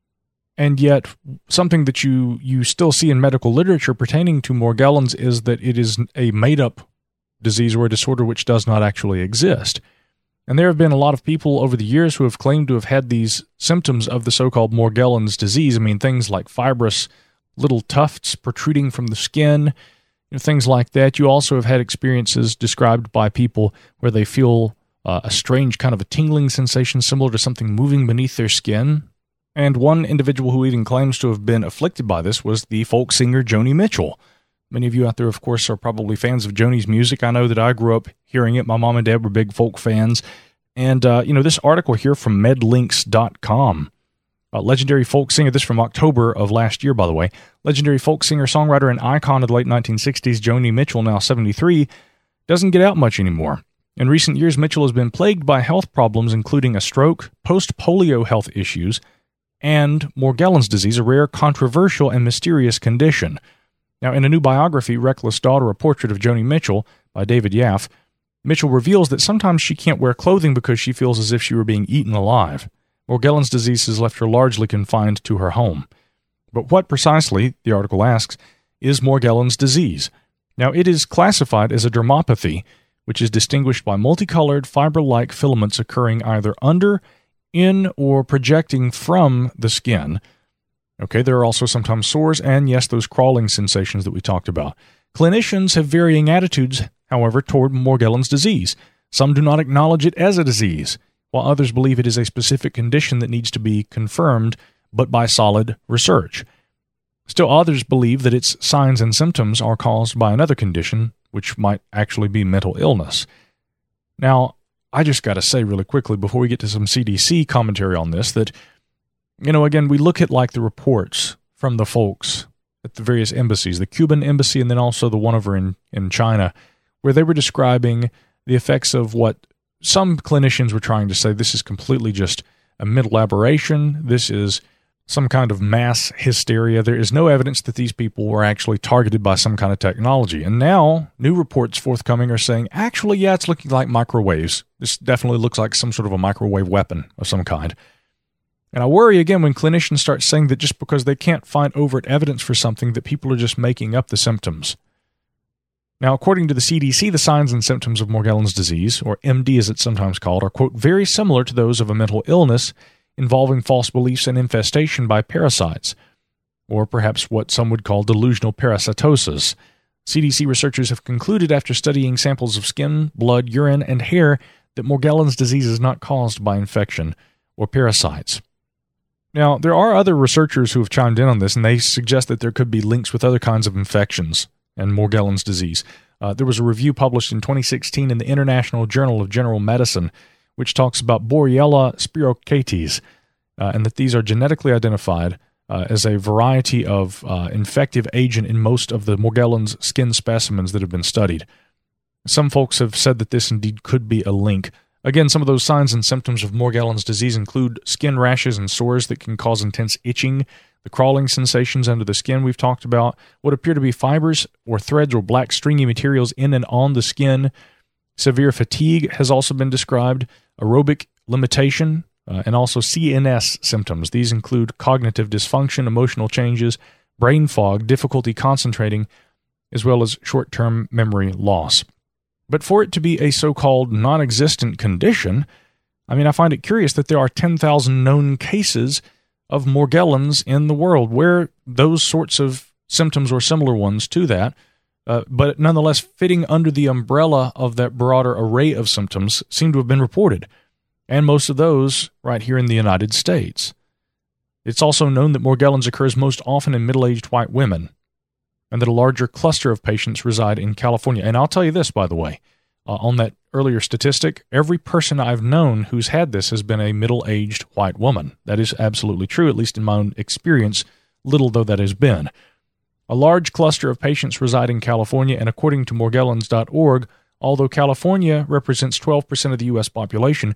B: and yet something that you still see in medical literature pertaining to Morgellons is that it is a made-up disease or a disorder which does not actually exist. And there have been a lot of people over the years who have claimed to have had these symptoms of the so-called Morgellons disease. Things like fibrous little tufts protruding from the skin, things like that. You also have had experiences described by people where they feel a strange kind of a tingling sensation similar to something moving beneath their skin. And one individual who even claims to have been afflicted by this was the folk singer Joni Mitchell. Many of you out there, of course, are probably fans of Joni's music. I know that I grew up hearing it. My mom and dad were big folk fans. And, this article here from medlinks.com, legendary folk singer, this from October of last year, by the way, legendary folk singer, songwriter, and icon of the late 1960s, Joni Mitchell, now 73, doesn't get out much anymore. In recent years, Mitchell has been plagued by health problems, including a stroke, post-polio health issues, and Morgellons disease, a rare, controversial, and mysterious condition. Now, in a new biography, Reckless Daughter, A Portrait of Joni Mitchell, by David Yaff, Mitchell reveals that sometimes she can't wear clothing because she feels as if she were being eaten alive. Morgellons disease has left her largely confined to her home. But what precisely, the article asks, is Morgellons disease? Now, it is classified as a dermopathy, which is distinguished by multicolored fiber-like filaments occurring either under, in, or projecting from the skin. Okay, there are also sometimes sores and, yes, those crawling sensations that we talked about. Clinicians have varying attitudes, however, toward Morgellons disease. Some do not acknowledge it as a disease, while others believe it is a specific condition that needs to be confirmed, but by solid research. Still others believe that its signs and symptoms are caused by another condition, which might actually be mental illness. Now, I just got to say really quickly before we get to some CDC commentary on this that, again, we look at like the reports from the folks at the various embassies, the Cuban embassy and then also the one over in China, where they were describing the effects of what some clinicians were trying to say this is completely just a mental aberration. This is some kind of mass hysteria. There is no evidence that these people were actually targeted by some kind of technology. And now, new reports forthcoming are saying, actually, yeah, it's looking like microwaves. This definitely looks like some sort of a microwave weapon of some kind. And I worry again when clinicians start saying that just because they can't find overt evidence for something that people are just making up the symptoms. Now, according to the CDC, the signs and symptoms of Morgellons disease, or MD as it's sometimes called, are, quote, very similar to those of a mental illness involving false beliefs and infestation by parasites, or perhaps what some would call delusional parasitosis. CDC researchers have concluded after studying samples of skin, blood, urine, and hair that Morgellons disease is not caused by infection or parasites. Now, there are other researchers who have chimed in on this, and they suggest that there could be links with other kinds of infections and Morgellons disease. There was a review published in 2016 in the International Journal of General Medicine, which talks about Borrelia spirochaetes, and that these are genetically identified as a variety of infective agent in most of the Morgellons skin specimens that have been studied. Some folks have said that this indeed could be a link. Again, some of those signs and symptoms of Morgellons disease include skin rashes and sores that can cause intense itching, the crawling sensations under the skin we've talked about, what appear to be fibers or threads or black stringy materials in and on the skin. Severe fatigue has also been described, aerobic limitation, and also CNS symptoms. These include cognitive dysfunction, emotional changes, brain fog, difficulty concentrating, as well as short-term memory loss. But for it to be a so-called non-existent condition, I find it curious that there are 10,000 known cases of Morgellons in the world where those sorts of symptoms or similar ones to that, but nonetheless fitting under the umbrella of that broader array of symptoms seem to have been reported, and most of those right here in the United States. It's also known that Morgellons occurs most often in middle-aged white women, and that a larger cluster of patients reside in California. And I'll tell you this, by the way, on that earlier statistic, every person I've known who's had this has been a middle-aged white woman. That is absolutely true, at least in my own experience, little though that has been. A large cluster of patients reside in California, and according to Morgellons.org, although California represents 12% of the U.S. population,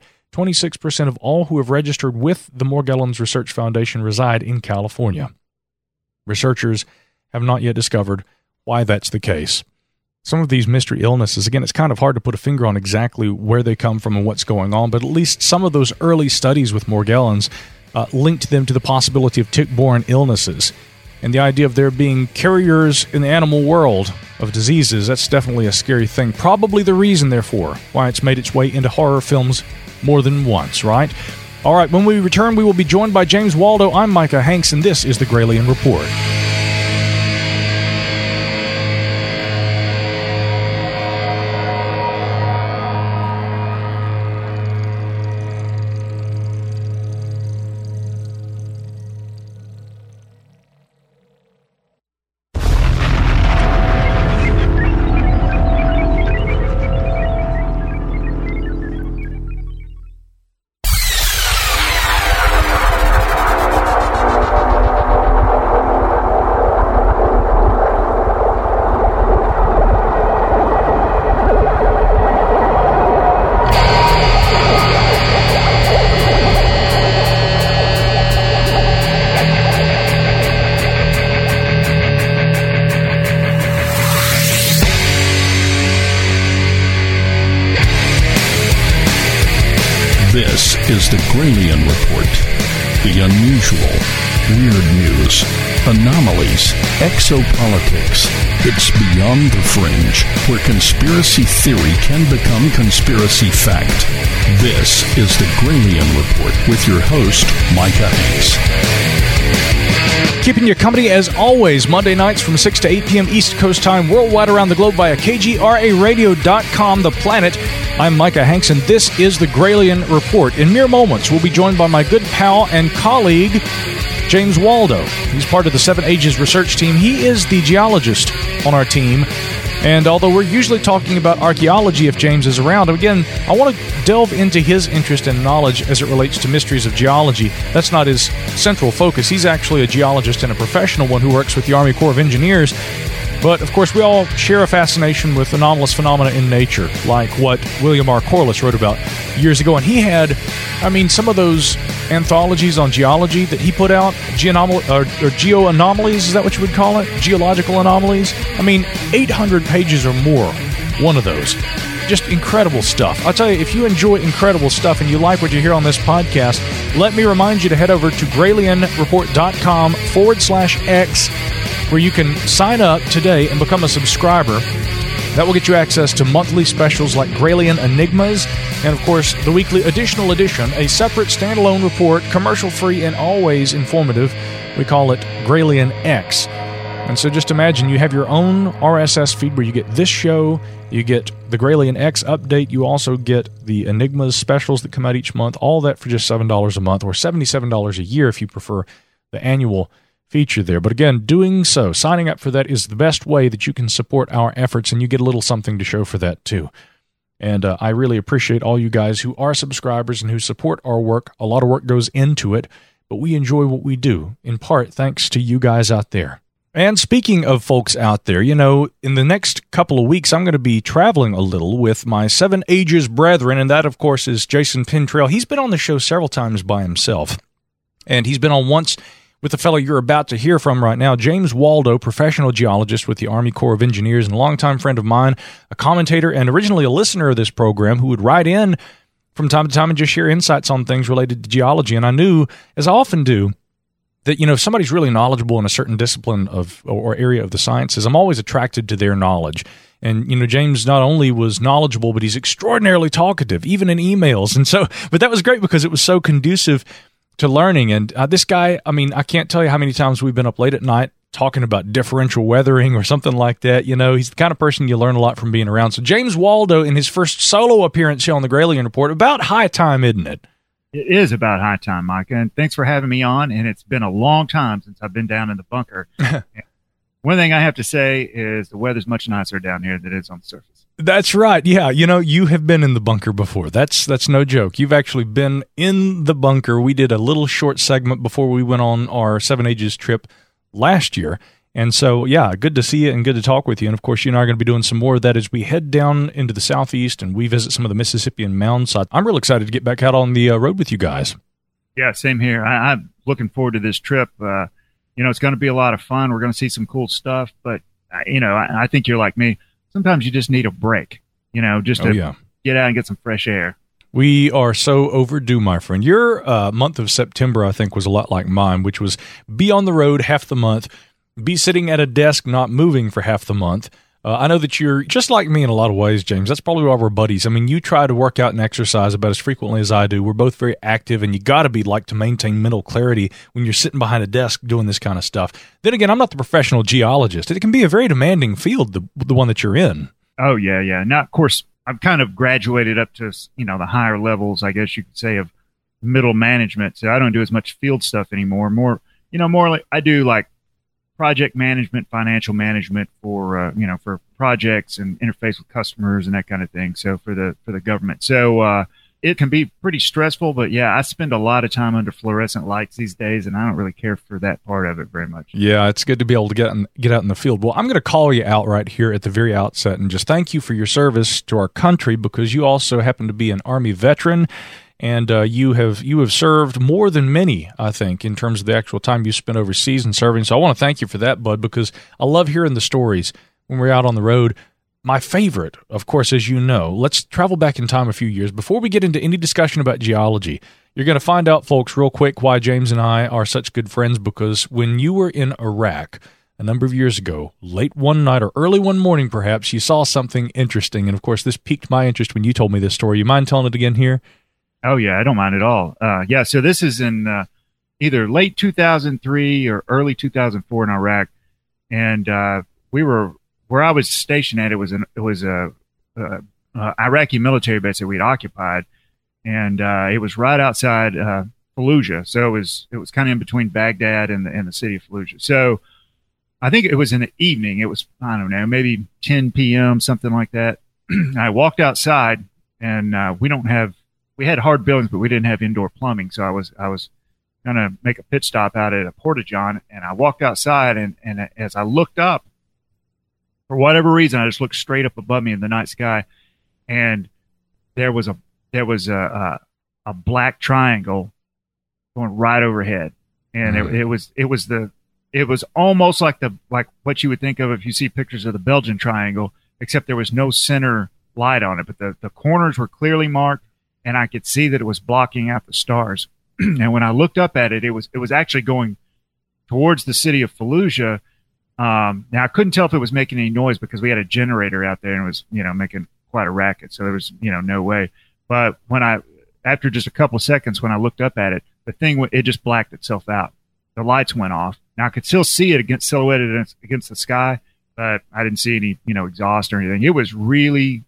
B: 26% of all who have registered with the Morgellons Research Foundation reside in California. Researchers have not yet discovered why that's the case. Some of these mystery illnesses, again, it's kind of hard to put a finger on exactly where they come from and what's going on, but at least some of those early studies with Morgellons linked them to the possibility of tick-borne illnesses. And the idea of there being carriers in the animal world of diseases, that's definitely a scary thing. Probably the reason, therefore, why it's made its way into horror films more than once, right? All right, when we return, we will be joined by James Waldo. I'm Micah Hanks, and this is the Gralien Report.
A: This is the Gralien Report. The unusual, weird news, anomalies, exopolitics. It's beyond the fringe, where conspiracy theory can become conspiracy fact. This is the Gralien Report with your host, Micah Hanks.
B: Keeping you company as always, Monday nights from 6 to 8 p.m. East Coast time, worldwide around the globe via KGRAradio.com, the planet. I'm Micah Hanks, and this is the Gralien Report. In mere moments, we'll be joined by my good pal and colleague, James Waldo. He's part of the Seven Ages research team. He is the geologist on our team. And although we're usually talking about archaeology if James is around, again, I want to delve into his interest and knowledge as it relates to mysteries of geology. That's not his central focus. He's actually a geologist and a professional one who works with the Army Corps of Engineers. But, of course, we all share a fascination with anomalous phenomena in nature, like what William R. Corliss wrote about years ago. And he had, some of those anthologies on geology that he put out, geo-anomalies, is that what you would call it? Geological anomalies? 800 pages or more, one of those. Just incredible stuff. I'll tell you, if you enjoy incredible stuff and you like what you hear on this podcast, let me remind you to head over to GralienReport.com/X, where you can sign up today and become a subscriber. That will get you access to monthly specials like Gralien Enigmas, and of course, the weekly additional edition, a separate standalone report, commercial-free and always informative. We call it Gralien X. And so just imagine you have your own RSS feed where you get this show, you get the Gralien X update, you also get the Enigmas specials that come out each month, all that for just $7 a month, or $77 a year if you prefer the annual feature there. But again, doing so, signing up for that is the best way that you can support our efforts, and you get a little something to show for that too. And I really appreciate all you guys who are subscribers and who support our work. A lot of work goes into it, but we enjoy what we do, in part thanks to you guys out there. And speaking of folks out there, you know, in the next couple of weeks, I'm going to be traveling a little with my Seven Ages brethren, and that, of course, is Jason Pintrail. He's been on the show several times by himself, and he's been on once with the fellow you're about to hear from right now, James Waldo, professional geologist with the Army Corps of Engineers and a longtime friend of mine, a commentator and originally a listener of this program who would write in from time to time and just share insights on things related to geology. And I knew, as I often do, that, you know, if somebody's really knowledgeable in a certain discipline of or area of the sciences, I'm always attracted to their knowledge. And, you know, James not only was knowledgeable, but he's extraordinarily talkative, even in emails. And so, but that was great because it was so conducive to learning. And this guy, I mean, I can't tell you how many times we've been up late at night talking about differential weathering or something like that. You know, he's the kind of person you learn a lot from being around. So James Waldo, in his first solo appearance here on the Gralien Report, about high time, isn't it?
D: It is about high time, Mike, and thanks for having me on. And it's been a long time since I've been down in the bunker. One thing I have to say is the weather's much nicer down here than it is on the surface.
B: That's right. Yeah, you know, you have been in the bunker before. That's no joke. You've actually been in the bunker. We did a little short segment before we went on our Seven Ages trip last year. And so, yeah, good to see you and good to talk with you. And, of course, you and I are going to be doing some more of that as we head down into the southeast and we visit some of the Mississippian mound sites. I'm real excited to get back out on the road with you guys.
D: Yeah, same here. I'm looking forward to this trip. You know, it's going to be a lot of fun. We're going to see some cool stuff. But, you know, I think you're like me. Sometimes you just need a break, you know, just to get out and get some fresh air.
B: We are so overdue, my friend. Your month of September, I think, was a lot like mine, which was be on the road half the month, be sitting at a desk not moving for half the month. I know that you're just like me in a lot of ways, James. That's probably why we're buddies. I mean, you try to work out and exercise about as frequently as I do. We're both very active, and you got to be like to maintain mental clarity when you're sitting behind a desk doing this kind of stuff. Then again, I'm not the professional geologist. It can be a very demanding field, the one that you're in.
D: Oh, yeah. Now, of course, I've kind of graduated up to, you know, the higher levels, I guess you could say, of middle management. So I don't do as much field stuff anymore. More like I do like project management, financial management for you know, for projects and interface with customers and that kind of thing. So for the government. So it can be pretty stressful, but yeah, I spend a lot of time under fluorescent lights these days, and I don't really care for that part of it very much.
B: Yeah, it's good to be able to get out in the field. Well, I'm going to call you out right here at the very outset and just thank you for your service to our country, because you also happen to be an Army veteran. And you have served more than many, I think, in terms of the actual time you spent overseas and serving. So I want to thank you for that, bud, because I love hearing the stories when we're out on the road. My favorite, of course, as you know, let's travel back in time a few years. Before we get into any discussion about geology, you're going to find out, folks, real quick, why James and I are such good friends, because when you were in Iraq a number of years ago, late one night or early one morning, perhaps, you saw something interesting. And, of course, this piqued my interest when you told me this story. You mind telling it again here?
D: Oh, yeah, I don't mind at all. Yeah, so this is in either late 2003 or early 2004 in Iraq. And we were, where I was stationed at, it was a Iraqi military base that we'd occupied. And it was right outside Fallujah. So it was kind of in between Baghdad and the city of Fallujah. So I think it was in the evening. It was, I don't know, maybe 10 p.m., something like that. I walked outside, and we had hard buildings, but we didn't have indoor plumbing. So I was going to make a pit stop out at a porta-john, and I walked outside, and as I looked up, for whatever reason, I just looked straight up above me in the night sky, and there was a black triangle going right overhead, and it was almost like what you would think of if you see pictures of the Belgian Triangle, except there was no center light on it, but the corners were clearly marked. And I could see that it was blocking out the stars. And when I looked up at it, it was actually going towards the city of Fallujah, Now I couldn't tell if it was making any noise because we had a generator out there and it was, making quite a racket. So there was, no way. But after just a couple of seconds, when I looked up at it, the thing, it just blacked itself out. The lights went off. Now I could still see it silhouetted against the sky, but I didn't see any, exhaust or anything. It was really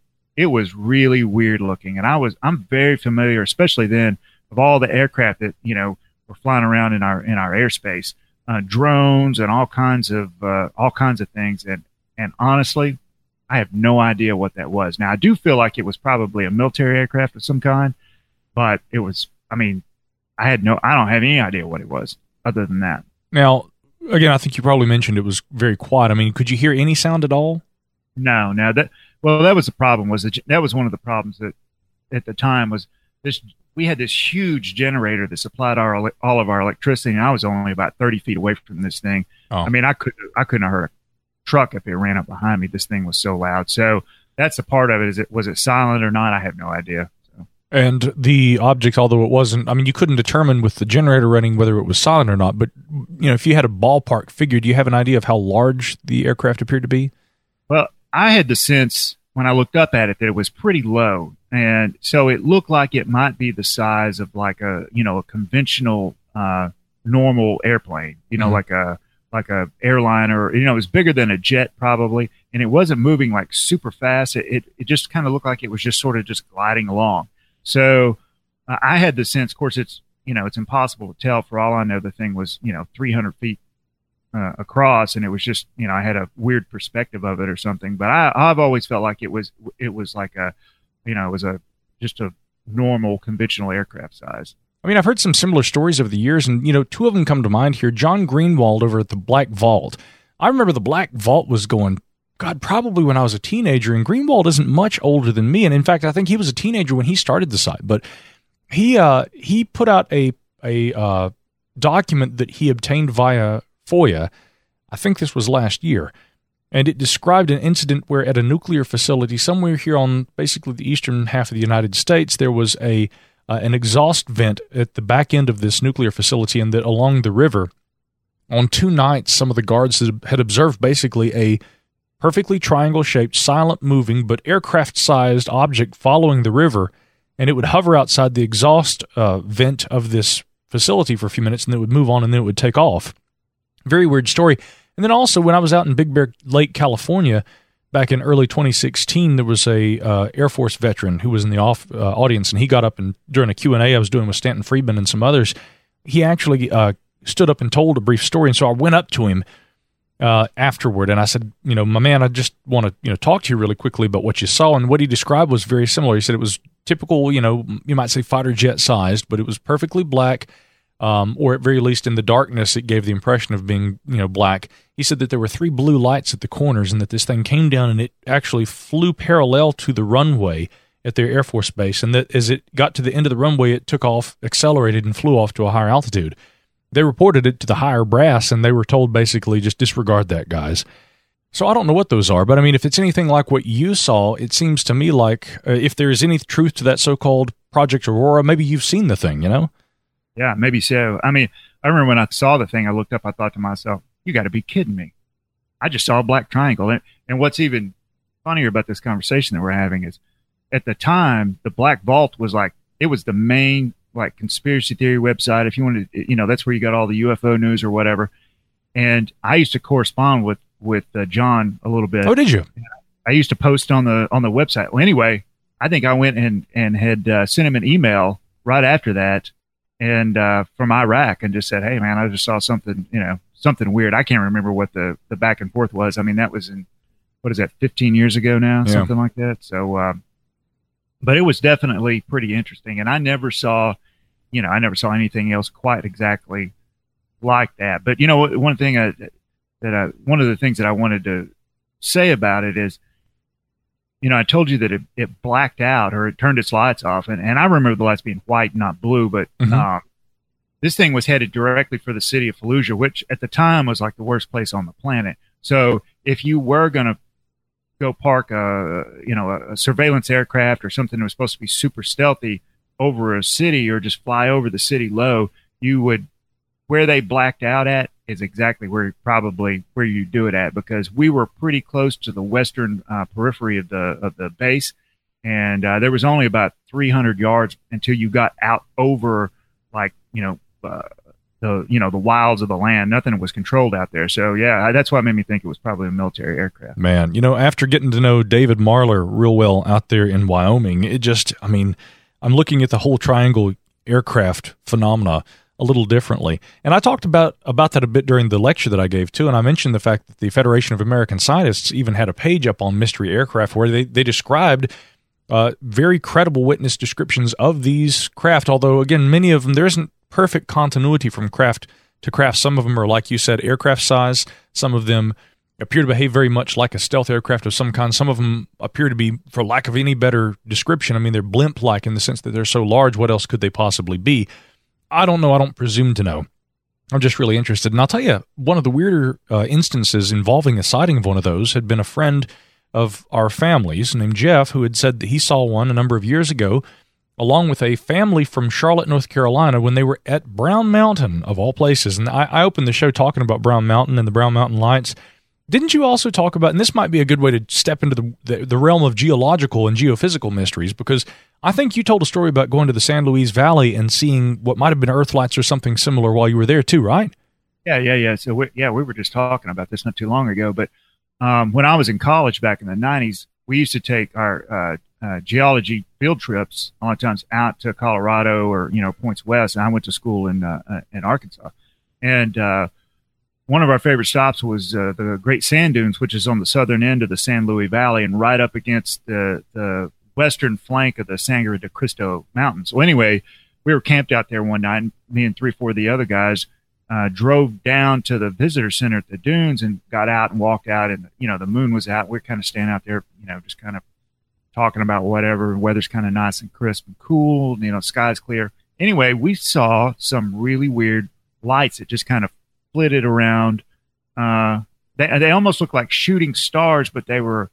D: weird looking. And I'm very familiar, especially then, of all the aircraft that, were flying around in our airspace, drones and all kinds of things. And honestly, I have no idea what that was. Now I do feel like it was probably a military aircraft of some kind, but it was, I don't have any idea what it was other than that.
B: Now, again, I think you probably mentioned it was very quiet. Could you hear any sound at all?
D: No. That was the problem. That was one of the problems that at the time was this. We had this huge generator that supplied all of our electricity, and I was only about 30 feet away from this thing.
B: Oh.
D: I couldn't have heard a truck if it ran up behind me. This thing was so loud. So that's a part of it. Was it silent or not? I have no idea. So.
B: And the object, although it wasn't, you couldn't determine with the generator running whether it was silent or not. But if you had a ballpark figure, do you have an idea of how large the aircraft appeared to be?
D: Well, I had the sense when I looked up at it that it was pretty low. And so it looked like it might be the size of like a conventional, normal airplane,
B: Mm-hmm.
D: like a airliner, it was bigger than a jet probably. And it wasn't moving like super fast. It just kind of looked like it was just sort of just gliding along. So I had the sense, of course, it's impossible to tell. For all I know, the thing was, 300 feet across, and it was just, I had a weird perspective of it or something. But I've always felt like it was like it was just a normal conventional aircraft size.
B: I've heard some similar stories over the years, and, two of them come to mind here. John Greenwald over at the Black Vault. I remember the Black Vault was going, God, probably when I was a teenager, and Greenwald isn't much older than me. And in fact, I think he was a teenager when he started the site. But he put out a document that he obtained via FOIA. I think this was last year. And it described an incident where at a nuclear facility somewhere here on basically the eastern half of the United States, there was an exhaust vent at the back end of this nuclear facility, and that along the river, on 2 nights, some of the guards had observed basically a perfectly triangle-shaped, silent-moving, but aircraft-sized object following the river, and it would hover outside the exhaust vent of this facility for a few minutes, and then it would move on, and then it would take off. Very weird story. And then also, when I was out in Big Bear Lake, California, back in early 2016, there was a Air Force veteran who was in the audience, and he got up and during a Q&A I was doing with Stanton Friedman and some others, he actually stood up and told a brief story. And so I went up to him afterward, and I said, my man, I just want to talk to you really quickly about what you saw. And what he described was very similar. He said it was typical, you might say fighter jet sized, but it was perfectly black. Or at very least in the darkness, it gave the impression of being, black. He said that there were 3 blue lights at the corners and that this thing came down and it actually flew parallel to the runway at their Air Force base. And that as it got to the end of the runway, it took off, accelerated, and flew off to a higher altitude. They reported it to the higher brass, and they were told basically just disregard that, guys. So I don't know what those are, but if it's anything like what you saw, it seems to me like if there is any truth to that so-called Project Aurora, maybe you've seen the thing,
D: Yeah, maybe so. I remember when I saw the thing, I looked up, I thought to myself, you got to be kidding me. I just saw a black triangle. And what's even funnier about this conversation that we're having is at the time, the Black Vault was it was the main conspiracy theory website. If you wanted, that's where you got all the UFO news or whatever. And I used to correspond with John a little bit.
B: Oh, did you?
D: I used to post on the website. Well, anyway, I think I went and had sent him an email right after that. And from Iraq, and just said, hey, man, I just saw something, something weird. I can't remember what the back and forth was. That was in, 15 years ago now, something like that. So, but it was definitely pretty interesting. And I never saw anything else quite exactly like that. But, one of the things that I wanted to say about it is, I told you that it blacked out or it turned its lights off. And I remember the lights being white, not blue, but this thing was headed directly for the city of Fallujah, which at the time was like the worst place on the planet. So if you were going to go park a surveillance aircraft or something that was supposed to be super stealthy over a city or just fly over the city low, you would, where they blacked out at, is exactly where you do it at, because we were pretty close to the western periphery of the base, and there was only about 300 yards until you got out over the wilds of the land. Nothing was controlled out there. So yeah, that's why it made me think it was probably a military aircraft.
B: Man, after getting to know David Marler real well out there in Wyoming, I'm looking at the whole triangle aircraft phenomena a little differently. And I talked about that a bit during the lecture that I gave too, and I mentioned the fact that the Federation of American Scientists even had a page up on mystery aircraft where they described very credible witness descriptions of these craft, although again, many of them, there isn't perfect continuity from craft to craft. Some of them are, like you said, aircraft size. Some of them appear to behave very much like a stealth aircraft of some kind. Some of them appear to be, for lack of any better description, they're blimp-like in the sense that they're so large, what else could they possibly be? I don't know. I don't presume to know. I'm just really interested. And I'll tell you, one of the weirder instances involving a sighting of one of those had been a friend of our family's named Jeff, who had said that he saw one a number of years ago along with a family from Charlotte, North Carolina, when they were at Brown Mountain, of all places. And I opened the show talking about Brown Mountain and the Brown Mountain Lights. Didn't you also talk about, and this might be a good way to step into the realm of geological and geophysical mysteries, because I think you told a story about going to the San Luis Valley and seeing what might have been Earth lights or something similar while you were there too, right?
D: Yeah. So we were just talking about this not too long ago, but when I was in college back in the 90s, we used to take our geology field trips a lot of times out to Colorado or, points west. And I went to school in Arkansas. And one of our favorite stops was the Great Sand Dunes, which is on the southern end of the San Luis Valley and right up against the western flank of the Sangre de Cristo Mountains. So anyway, we were camped out there one night, and me and 3-4 of the other guys drove down to the visitor center at the dunes and got out and walked out, and the moon was out. We're kind of standing out there, just kind of talking about whatever. Weather's kind of nice and crisp and cool. Sky's clear. Anyway, we saw some really weird lights that just kind of flitted around. They almost looked like shooting stars, but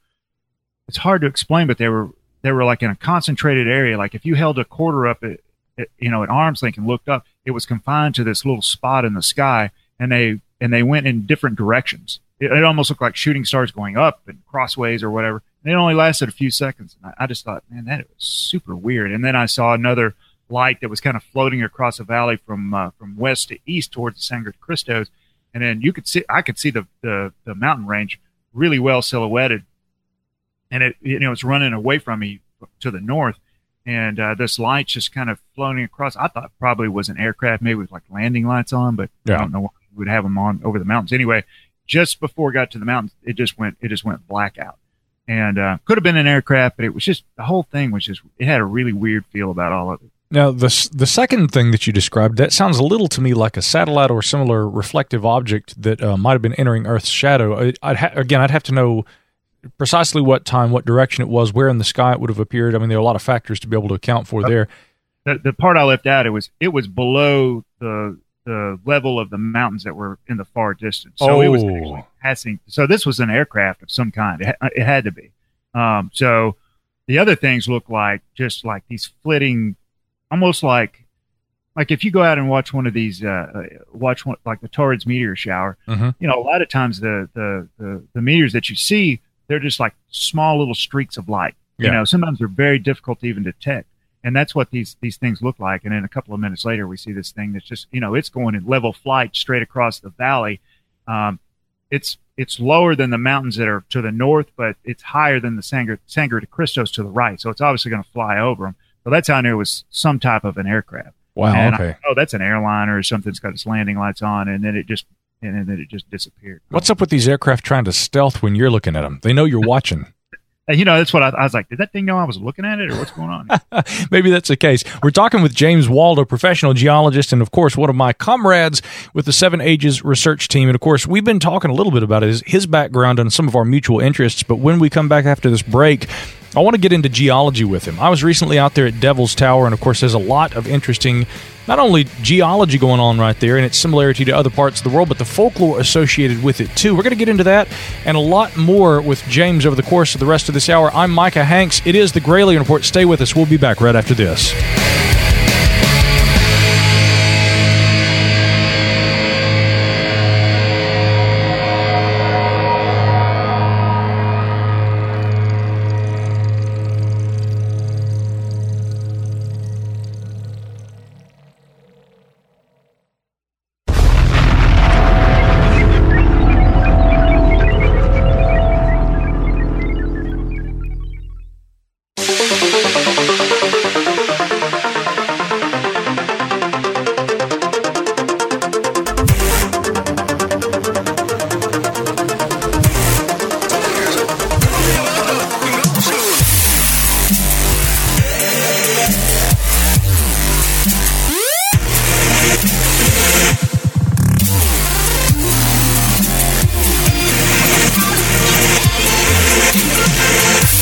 D: it's hard to explain, but they were like in a concentrated area. Like if you held a quarter up at arm's length and looked up, it was confined to this little spot in the sky, and they went in different directions. It almost looked like shooting stars going up and crossways or whatever. And it only lasted a few seconds. And I just thought, man, that was super weird. And then I saw another light that was kind of floating across the valley from west to east towards the Sangre de Cristos. And then I could see the mountain range really well silhouetted. And it's running away from me to the north. And this light's just kind of floating across. I thought probably was an aircraft, maybe with like landing lights on, but yeah. I don't know why we would have them on over the mountains. Anyway, just before it got to the mountains, it just went blackout. And could have been an aircraft, but it was just, the whole thing was just, it had a really weird feel about all of it.
B: Now, the second thing that you described, that sounds a little to me like a satellite or similar reflective object that might have been entering Earth's shadow. I'd have to know precisely what time, what direction it was, where in the sky it would have appeared. There are a lot of factors to be able to account for there.
D: The part I left out, it was below the level of the mountains that were in the far distance. So It was actually passing. So this was an aircraft of some kind. It had to be. So the other things look like just like these flitting, almost like if you go out and watch one of these, like the Torrids meteor shower. Mm-hmm. A lot of times the meteors that you see, they're just like small little streaks of light. Yeah. Sometimes they're very difficult to even detect. And that's what these things look like. And then a couple of minutes later, we see this thing that's just, it's going in level flight straight across the valley. It's lower than the mountains that are to the north, but it's higher than the Sangre de Cristos to the right. So it's obviously going to fly over them. So that's how I knew it was some type of an aircraft.
B: Wow.
D: And
B: okay.
D: That's an airliner or something's got its landing lights on, and then it just disappeared.
B: What's up with these aircraft trying to stealth when you're looking at them? They know you're watching.
D: That's what I was like, did that thing know I was looking at it, or what's going on?
B: Maybe that's the case. We're talking with James Waldo, professional geologist, and of course, one of my comrades with the 7 Ages research team. And of course, we've been talking a little bit about his background and some of our mutual interests. But when we come back after this break, I want to get into geology with him. I was recently out there at Devil's Tower, and of course, there's a lot of interesting, not only geology going on right there and its similarity to other parts of the world, but the folklore associated with it too. We're going to get into that and a lot more with James over the course of the rest of this hour. I'm Micah Hanks. It is the Gralien Report. Stay with us. We'll be back right after this.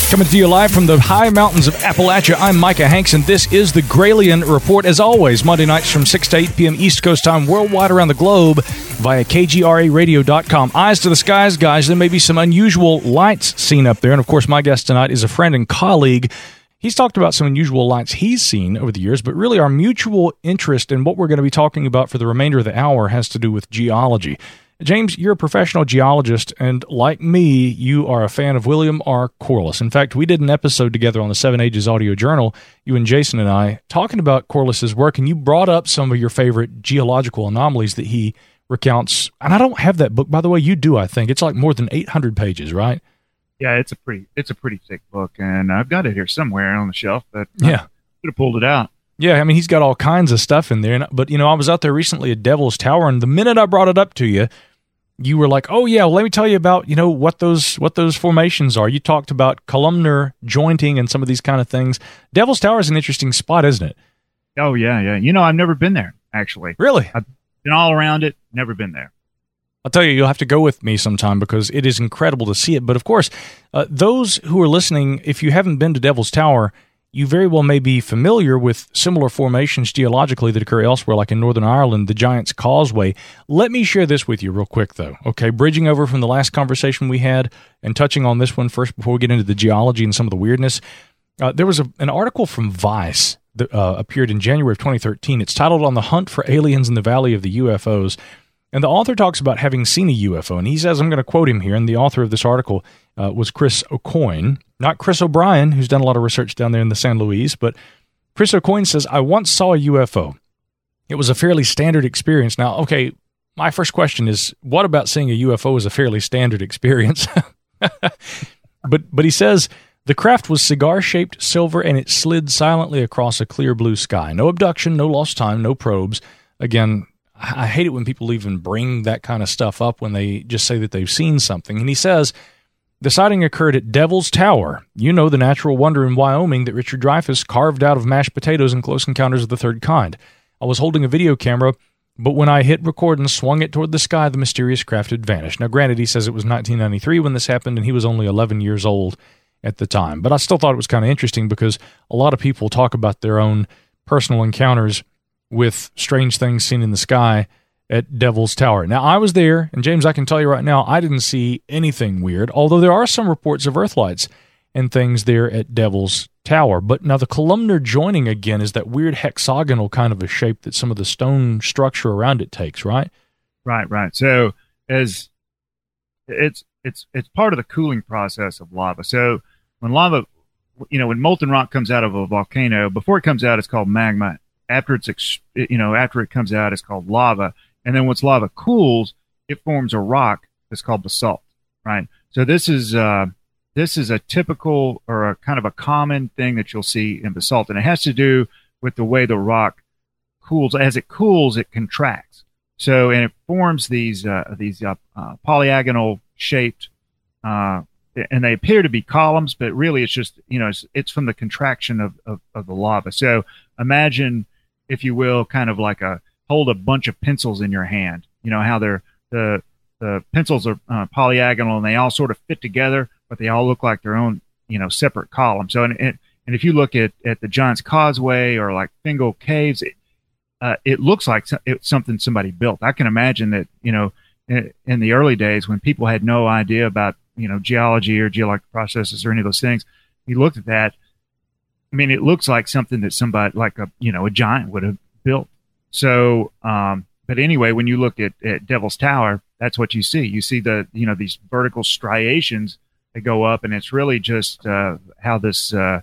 B: Coming to you live from the high mountains of Appalachia, I'm Micah Hanks, and this is the Gralien Report. As always, Monday nights from 6 to 8 p.m. East Coast time, worldwide around the globe via KGRAradio.com. Eyes to the skies, guys. There may be some unusual lights seen up there. And, of course, my guest tonight is a friend and colleague. He's talked about some unusual lights he's seen over the years, but really our mutual interest in what we're going to be talking about for the remainder of the hour has to do with geology. James, you're a professional geologist, and like me, you are a fan of William R. Corliss. In fact, we did an episode together on the Seven Ages Audio Journal, you and Jason and I, talking about Corliss's work, and you brought up some of your favorite geological anomalies that he recounts. And I don't have that book, by the way. You do, I think. It's like more than 800 pages, right?
D: Yeah, it's a pretty thick book, and I've got it here somewhere on the shelf, but
B: yeah,
D: I could have pulled it out.
B: Yeah, I mean, he's got all kinds of stuff in there. But, I was out there recently at Devil's Tower, and the minute I brought it up to you, you were like, oh, yeah, well, let me tell you about, what those formations are. You talked about columnar jointing and some of these kind of things. Devil's Tower is an interesting spot, isn't it?
D: Oh, yeah. I've never been there, actually.
B: Really?
D: I've been all around it, never been there.
B: I'll tell you, you'll have to go with me sometime because it is incredible to see it. But, of course, those who are listening, if you haven't been to Devil's Tower, you very well may be familiar with similar formations geologically that occur elsewhere, like in Northern Ireland, the Giant's Causeway. Let me share this with you real quick, though, okay? Bridging over from the last conversation we had and touching on this one first before we get into the geology and some of the weirdness. There was an article from Vice that appeared in January of 2013. It's titled On the Hunt for Aliens in the Valley of the UFOs. And the author talks about having seen a UFO, and he says, I'm going to quote him here, and the author of this article was Chris Aucoin, not Chris O'Brien, who's done a lot of research down there in the San Luis, but Chris Aucoin says, I once saw a UFO. It was a fairly standard experience. Now, okay, my first question is, what about seeing a UFO is a fairly standard experience? But he says, the craft was cigar-shaped, silver, and it slid silently across a clear blue sky. No abduction, no lost time, no probes. Again, I hate it when people even bring that kind of stuff up when they just say that they've seen something. And he says, the sighting occurred at Devil's Tower, the natural wonder in Wyoming that Richard Dreyfuss carved out of mashed potatoes in Close Encounters of the Third Kind. I was holding a video camera, but when I hit record and swung it toward the sky, the mysterious craft had vanished. Now, granted, he says it was 1993 when this happened, and he was only 11 years old at the time. But I still thought it was kind of interesting because a lot of people talk about their own personal encounters with strange things seen in the sky at Devil's Tower. Now, I was there, and James, I can tell you right now, I didn't see anything weird, although there are some reports of earthlights and things there at Devil's Tower. But now the columnar joining, again, is that weird hexagonal kind of a shape that some of the stone structure around it takes, right?
D: Right. So as it's part of the cooling process of lava. So when lava, when molten rock comes out of a volcano, before it comes out, it's called magma. After after it comes out, it's called lava. And then once lava cools, it forms a rock that's called basalt, right? So this is a typical or a kind of a common thing that you'll see in basalt, and it has to do with the way the rock cools. As it cools, it contracts. So, and it forms these polygonal shaped, and they appear to be columns, but really it's just, it's from the contraction of the lava. So imagine, if you will, kind of like hold a bunch of pencils in your hand. You know how the pencils are polygonal and they all sort of fit together, but they all look like their own, separate columns. So, and if you look at the Giant's Causeway or like Fingal Caves, it looks like it's something somebody built. I can imagine that, in the early days when people had no idea about, geology or geologic processes or any of those things, you looked at that. I mean, it looks like something that somebody like a giant would have built. So, but anyway, when you look at Devil's Tower, that's what you see. You see these vertical striations that go up, and it's really just how this in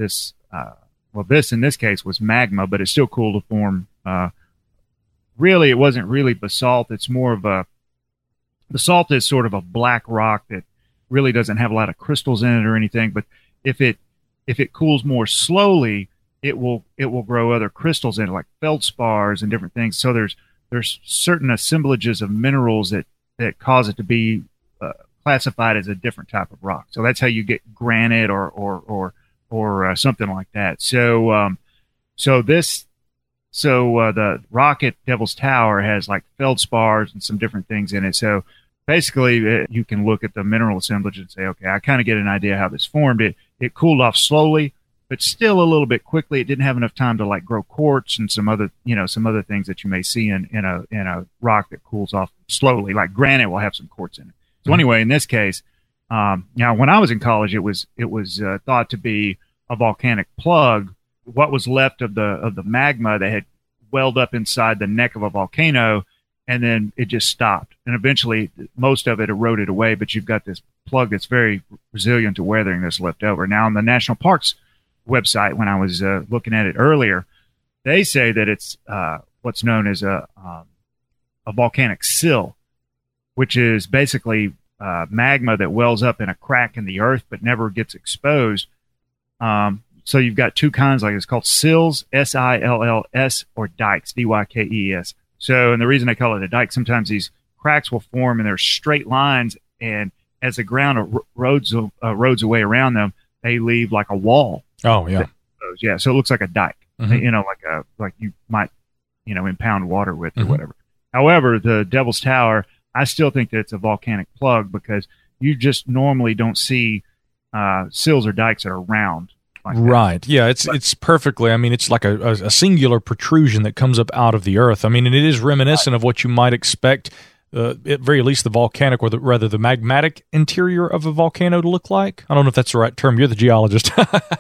D: this case was magma, but it's still cool to form. Really, it wasn't really basalt. It's more of basalt is sort of a black rock that really doesn't have a lot of crystals in it or anything. But if it cools more slowly, it will grow other crystals in it, like feldspars and different things. So there's certain assemblages of minerals that cause it to be classified as a different type of rock. So that's how you get granite or something like that. So the rock at Devil's Tower has like feldspars and some different things in it. So basically, you can look at the mineral assemblage and say, okay, I kind of get an idea how this formed. It it cooled off slowly, but still a little bit quickly. It didn't have enough time to like grow quartz and some other things that you may see in a rock that cools off slowly. Like granite will have some quartz in it. So anyway, in this case, now when I was in college, it was thought to be a volcanic plug. What was left of the magma that had welled up inside the neck of a volcano, and then it just stopped. And eventually, most of it eroded away. But you've got this plug that's very resilient to weathering that's left over. Now, on the National Parks website, when I was looking at it earlier, they say that it's what's known as a volcanic sill, which is basically magma that wells up in a crack in the earth but never gets exposed. So you've got two kinds, like it's called sills, S-I-L-L-S, or dikes, D-Y-K-E-S. So, and the reason I call it a dike, sometimes these cracks will form and they're straight lines, and as the ground erodes away around them, they leave like a wall.
B: Oh, yeah.
D: Yeah, so it looks like a dike, like you might, impound water with or whatever. However, the Devil's Tower, I still think that it's a volcanic plug because you just normally don't see sills or dikes that are round. Like
B: right. That. Yeah, it's perfectly. I mean, it's like a singular protrusion that comes up out of the earth. I mean, and it is reminiscent of what you might expect, at very least, the volcanic or rather the magmatic interior of a volcano to look like. I don't know if that's the right term. You're the geologist.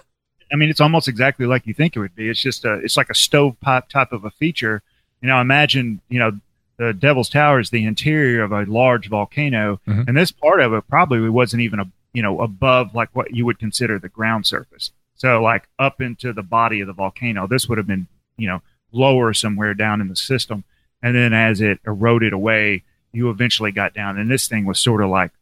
D: I mean, it's almost exactly like you think it would be. It's just it's like a stovepipe type of a feature. Imagine, the Devil's Tower is the interior of a large volcano, and this part of it probably wasn't even above like what you would consider the ground surface. So like up into the body of the volcano, this would have been, lower somewhere down in the system. And then as it eroded away, you eventually got down. And this thing was sort of like,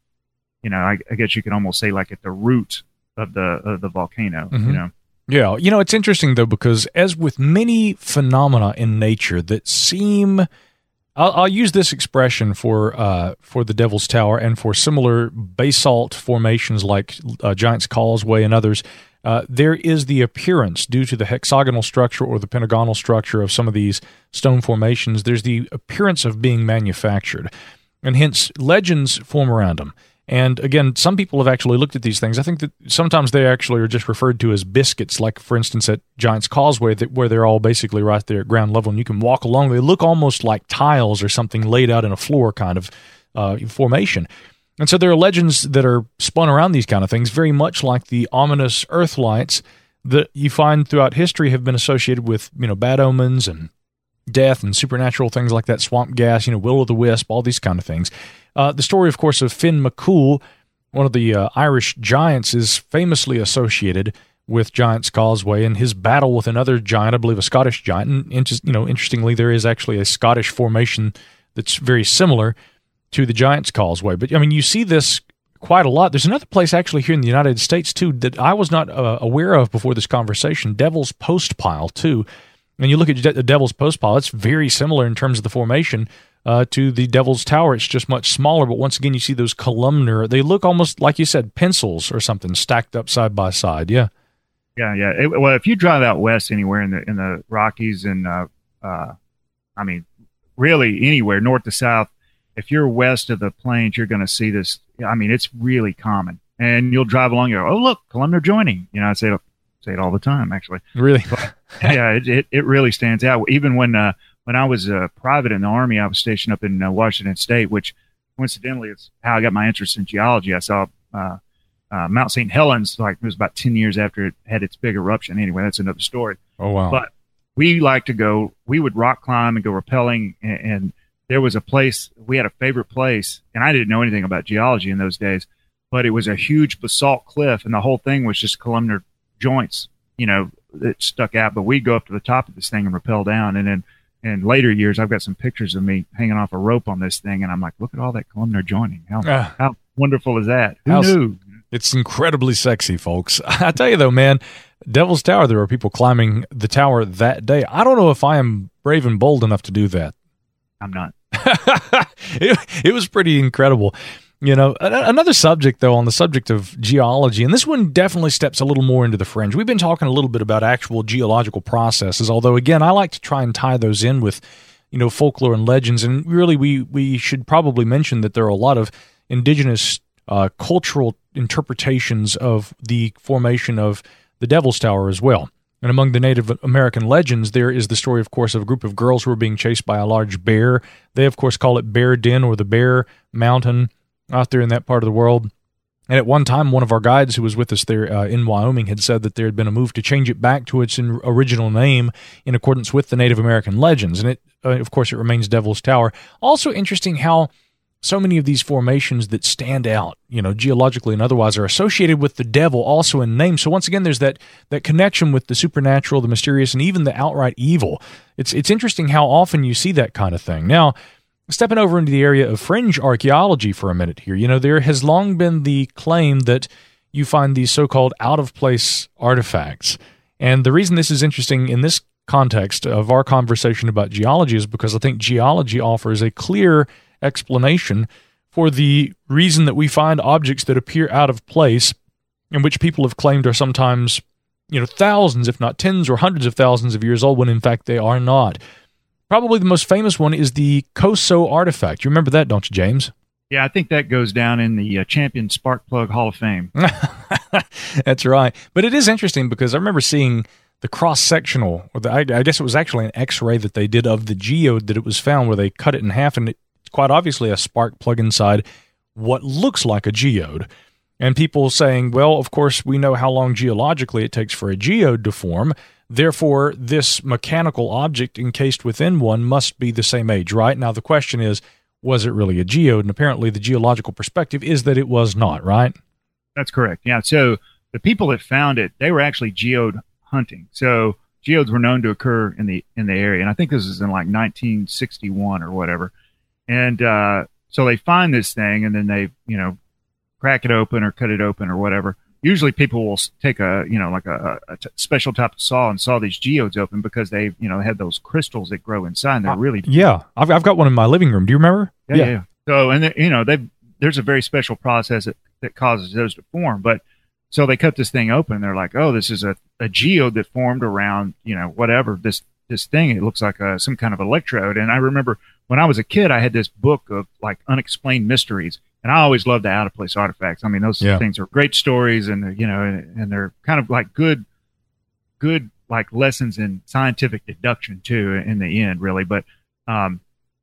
D: I guess you could almost say like at the root of the volcano,
B: Yeah. It's interesting though, because as with many phenomena in nature that seem, I'll use this expression for the Devil's Tower and for similar basalt formations like Giant's Causeway and others. There is the appearance, due to the hexagonal structure or the pentagonal structure of some of these stone formations, there's the appearance of being manufactured, and hence legends form around them. And again, some people have actually looked at these things. I think that sometimes they actually are just referred to as biscuits, like, for instance, at Giant's Causeway, where they're all basically right there at ground level, and you can walk along. They look almost like tiles or something laid out in a floor kind of formation. And so there are legends that are spun around these kind of things, very much like the ominous earth lights that you find throughout history have been associated with, bad omens and death and supernatural things like that, swamp gas, will-o'-the-wisp, all these kind of things. The story, of course, of Finn McCool, one of the Irish giants, is famously associated with Giant's Causeway and his battle with another giant, I believe a Scottish giant. And interestingly, there is actually a Scottish formation that's very similar to the Giant's Causeway. But, you see this quite a lot. There's another place actually here in the United States, too, that I was not aware of before this conversation, Devil's Postpile, too. And you look at the Devil's Postpile, it's very similar in terms of the formation to the Devil's Tower. It's just much smaller, but once again, you see those columnar, they look almost, like you said, pencils or something stacked up side by side, yeah.
D: Yeah. Well, if you drive out west anywhere in the Rockies and, really anywhere, north to south, if you're west of the plains, you're going to see this. It's really common. And you'll drive along, you go, oh, look, columnar joining. I say it all the time, actually.
B: Really?
D: But, yeah, it really stands out. Even when I was private in the Army, I was stationed up in Washington State, which coincidentally is how I got my interest in geology. I saw Mount St. Helens, it was about 10 years after it had its big eruption. Anyway, that's another story.
B: Oh, wow.
D: But we would rock climb and go rappelling, and there was a place, we had a favorite place, and I didn't know anything about geology in those days, but it was a huge basalt cliff, and the whole thing was just columnar joints, that stuck out. But we'd go up to the top of this thing and rappel down, and then in later years, I've got some pictures of me hanging off a rope on this thing, and I'm like, look at all that columnar joining. How wonderful is that? Who knew?
B: It's incredibly sexy, folks. I tell you, though, man, Devil's Tower, there were people climbing the tower that day. I don't know if I am brave and bold enough to do that.
D: I'm not.
B: It was pretty incredible. Another subject, though, on the subject of geology, and this one definitely steps a little more into the fringe. We've been talking a little bit about actual geological processes, although, again, I like to try and tie those in with, folklore and legends. And really, we should probably mention that there are a lot of indigenous cultural interpretations of the formation of the Devil's Tower as well. And among the Native American legends, there is the story, of course, of a group of girls who are being chased by a large bear. They, of course, call it Bear Den or the Bear Mountain out there in that part of the world. And at one time, one of our guides who was with us there in Wyoming had said that there had been a move to change it back to its original name in accordance with the Native American legends. And, of course, it remains Devil's Tower. Also interesting how so many of these formations that stand out, geologically and otherwise, are associated with the devil also in name. So once again, there's that connection with the supernatural, the mysterious, and even the outright evil. It's interesting how often you see that kind of thing. Now, stepping over into the area of fringe archaeology for a minute here, there has long been the claim that you find these so-called out-of-place artifacts. And the reason this is interesting in this context of our conversation about geology is because I think geology offers a clear explanation for the reason that we find objects that appear out of place and which people have claimed are sometimes, thousands, if not tens or hundreds of thousands of years old, when in fact they are not. Probably the most famous one is the Coso artifact. You remember that, don't you, James?
D: Yeah, I think that goes down in the Champion Spark Plug Hall of Fame.
B: That's right. But it is interesting because I remember seeing the cross-sectional, or I guess it was actually an X-ray that they did of the geode that it was found, where they cut it in half, and it's quite obviously a spark plug inside what looks like a geode. And people saying, well, of course, we know how long geologically it takes for a geode to form. Therefore, this mechanical object encased within one must be the same age, right? Now, the question is, was it really a geode? And apparently the geological perspective is that it was not, right?
D: That's correct. Yeah. So the people that found it, they were actually geode hunting. So geodes were known to occur in the area. And I think this is in like 1961 or whatever. And so they find this thing, and then they, crack it open or cut it open or whatever. Usually people will take a special type of saw and saw these geodes open because they, had those crystals that grow inside. And they're really
B: yeah. I've got one in my living room. Do you remember?
D: Yeah. So and there's a very special process that causes those to form. But so they cut this thing open. And they're like, oh, this is a geode that formed around whatever this thing. It looks like some kind of electrode. And I remember when I was a kid, I had this book of like unexplained mysteries. And I always loved the out of place artifacts. I mean, those things are great stories, and and they're kind of like good like lessons in scientific deduction too. In the end, really. But I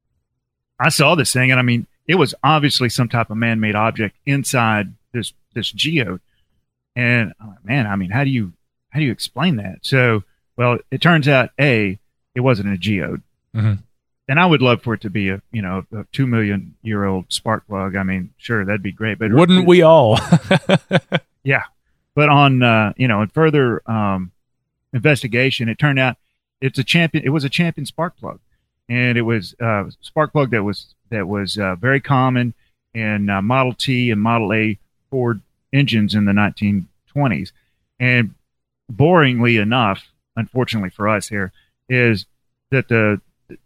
D: saw this thing, and I mean, it was obviously some type of man-made object inside this geode. And I'm like, man, I mean, how do you explain that? So, well, it turns out it wasn't a geode. Mm-hmm. And I would love for it to be a 2 million year old spark plug. I mean, sure, that'd be great, but
B: wouldn't we all?
D: Yeah. But on, in further, investigation, it turned out it was a Champion spark plug, and it was a spark plug that was very common in Model T and Model A Ford engines in the 1920s. And boringly enough, unfortunately for us here, is that the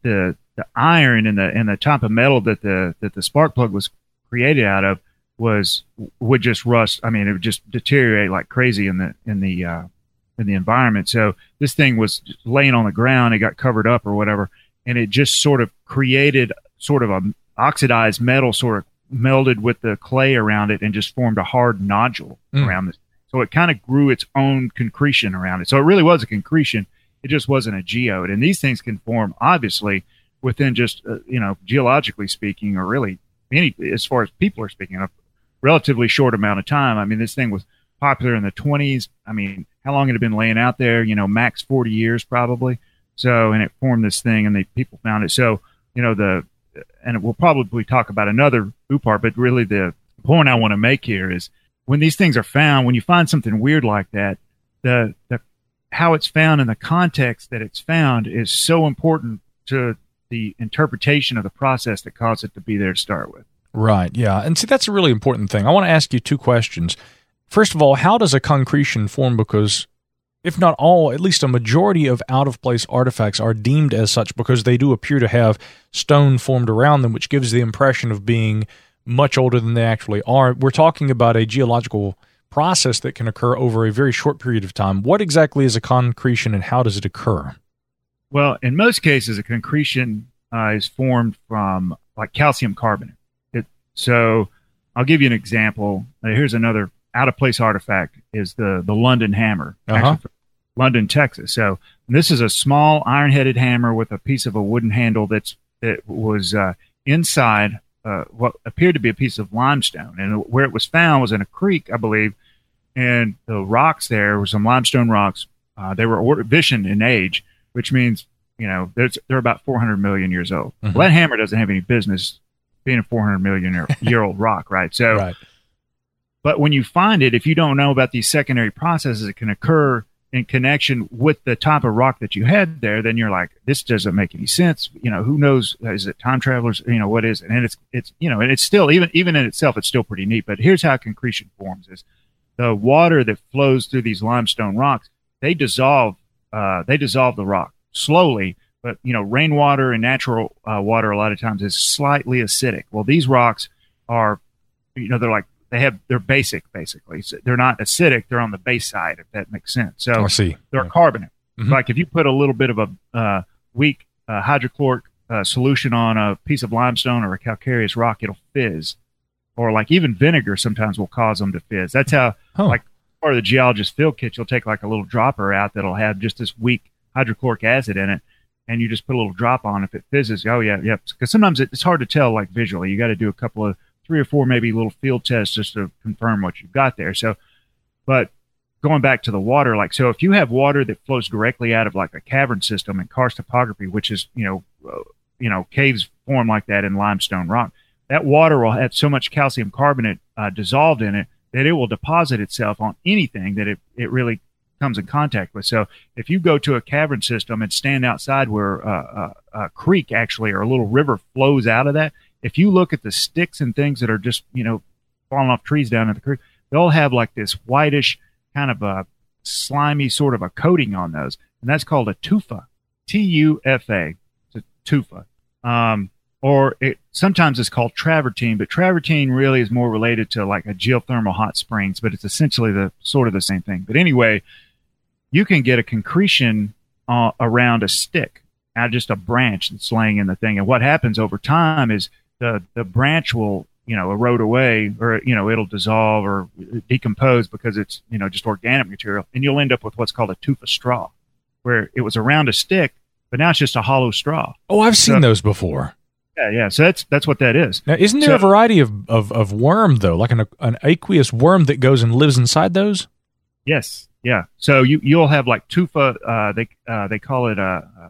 D: iron and the type of metal that the spark plug was created out of would just rust. I mean, it would just deteriorate like crazy in the environment. So this thing was just laying on the ground. It got covered up or whatever, and it just sort of created sort of a oxidized metal, sort of melded with the clay around it, and just formed a hard nodule around this. So it kind of grew its own concretion around it. So it really was a concretion. It just wasn't a geode. And these things can form, obviously, within just, geologically speaking, or really as far as people are speaking, a relatively short amount of time. I mean, this thing was popular in the 20s. I mean, how long had it been laying out there? Max 40 years probably. So, and it formed this thing, and the people found it. So, and we'll probably talk about another part, but really the point I want to make here is when these things are found, when you find something weird like that, the how it's found and the context that it's found is so important to the interpretation of the process that caused it to be there to start with.
B: Right, yeah. And see, that's a really important thing. I want to ask you two questions. First of all, how does a concretion form? Because if not all, at least a majority of out-of-place artifacts are deemed as such because they do appear to have stone formed around them, which gives the impression of being much older than they actually are. We're talking about a geological process that can occur over a very short period of time. What exactly is a concretion, and how does it occur?
D: Well, in most cases, a concretion is formed from like calcium carbonate. So I'll give you an example. Here's another out of place artifact is the London hammer, actually from London, Texas. So this is a small iron-headed hammer with a piece of a wooden handle that was inside what appeared to be a piece of limestone. And where it was found was in a creek, I believe, and the rocks there were some limestone rocks. They were Ordovician in age, which means, they're about 400 million years old.
B: Mm-hmm.
D: Well, that hammer doesn't have any business being a 400 million year old rock, right? So,
B: right.
D: But when you find it, if you don't know about these secondary processes that can occur in connection with the type of rock that you had there, then you're like, this doesn't make any sense. Who knows? Is it time travelers? What is it? And it's and it's still, even in itself, it's still pretty neat. But here's how concretion forms: is the water that flows through these limestone rocks, they dissolve the rock slowly. But rainwater and natural water a lot of times is slightly acidic. Well, these rocks are, they're basic basically. So they're not acidic; they're on the base side, if that makes sense. So
B: I see.
D: They're carbonate.
B: Mm-hmm.
D: Like if you put a little bit of a weak hydrochloric solution on a piece of limestone or a calcareous rock, it'll fizz. Or like even vinegar sometimes will cause them to fizz. That's how, like part of the geologist field kit, you'll take like a little dropper out that'll have just this weak hydrochloric acid in it, and you just put a little drop on. If it fizzes, because sometimes it's hard to tell like visually. You got to do a couple of 3 or 4 maybe little field tests just to confirm what you've got there. So, but going back to the water, so if you have water that flows directly out of like a cavern system in karst topography, which is caves form like that in limestone rock, that water will have so much calcium carbonate dissolved in it that it will deposit itself on anything that it really comes in contact with. So if you go to a cavern system and stand outside where a creek actually or a little river flows out of that, if you look at the sticks and things that are just falling off trees down at the creek, they'll have like this whitish kind of a slimy sort of a coating on those, and that's called a tufa, Tufa. It's a tufa. Or sometimes it's called travertine, but travertine really is more related to like a geothermal hot springs, but it's essentially the same thing. But anyway, you can get a concretion around a stick, out of just a branch that's laying in the thing. And what happens over time is the branch will, erode away, or, it'll dissolve or decompose because it's, just organic material. And you'll end up with what's called a tufa straw, where it was around a stick, but now it's just a hollow straw.
B: Oh, I've seen those before.
D: Yeah. So that's what that is.
B: Now, isn't there a variety of worm though, like an aqueous worm that goes and lives inside those?
D: Yes. Yeah. So you'll have like tufa. They call it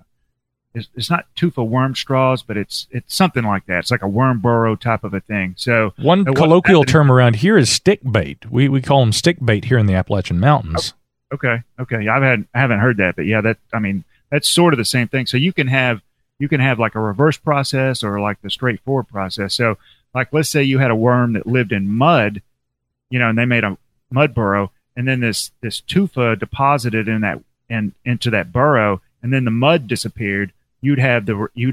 D: it's not tufa worm straws, but it's something like that. It's like a worm burrow type of a thing. So
B: one colloquial term around here is stick bait. We call them stick bait here in the Appalachian Mountains.
D: Okay. I haven't heard that, but yeah, that's sort of the same thing. So you can have like a reverse process or like the straightforward process. So like, let's say you had a worm that lived in mud, and they made a mud burrow, and then this tufa deposited in that and into that burrow, and then the mud disappeared. You'd have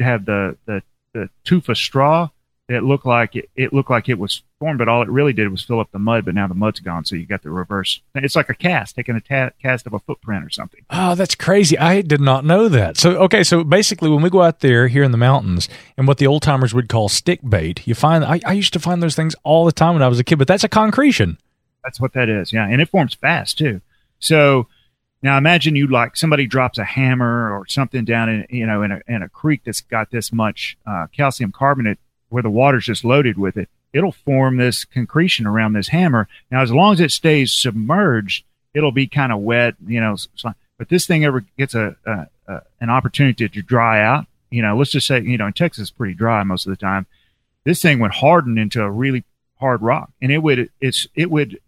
D: the tufa straw that looked like it was formed, but all it really did was fill up the mud. But now the mud's gone, so you got the reverse. It's like a cast, taking a cast of a footprint or something.
B: Oh, that's crazy! I did not know that. So basically, when we go out there here in the mountains, and what the old timers would call stick bait, you find I used to find those things all the time when I was a kid. But that's a concretion.
D: That's what that is, yeah, and it forms fast too. So now imagine somebody drops a hammer or something down in a creek that's got this much calcium carbonate where the water's just loaded with it. It'll form this concretion around this hammer. Now, as long as it stays submerged, it'll be kind of wet, but this thing ever gets an opportunity to dry out, let's just say, in Texas it's pretty dry most of the time. This thing would harden into a really hard rock, and it would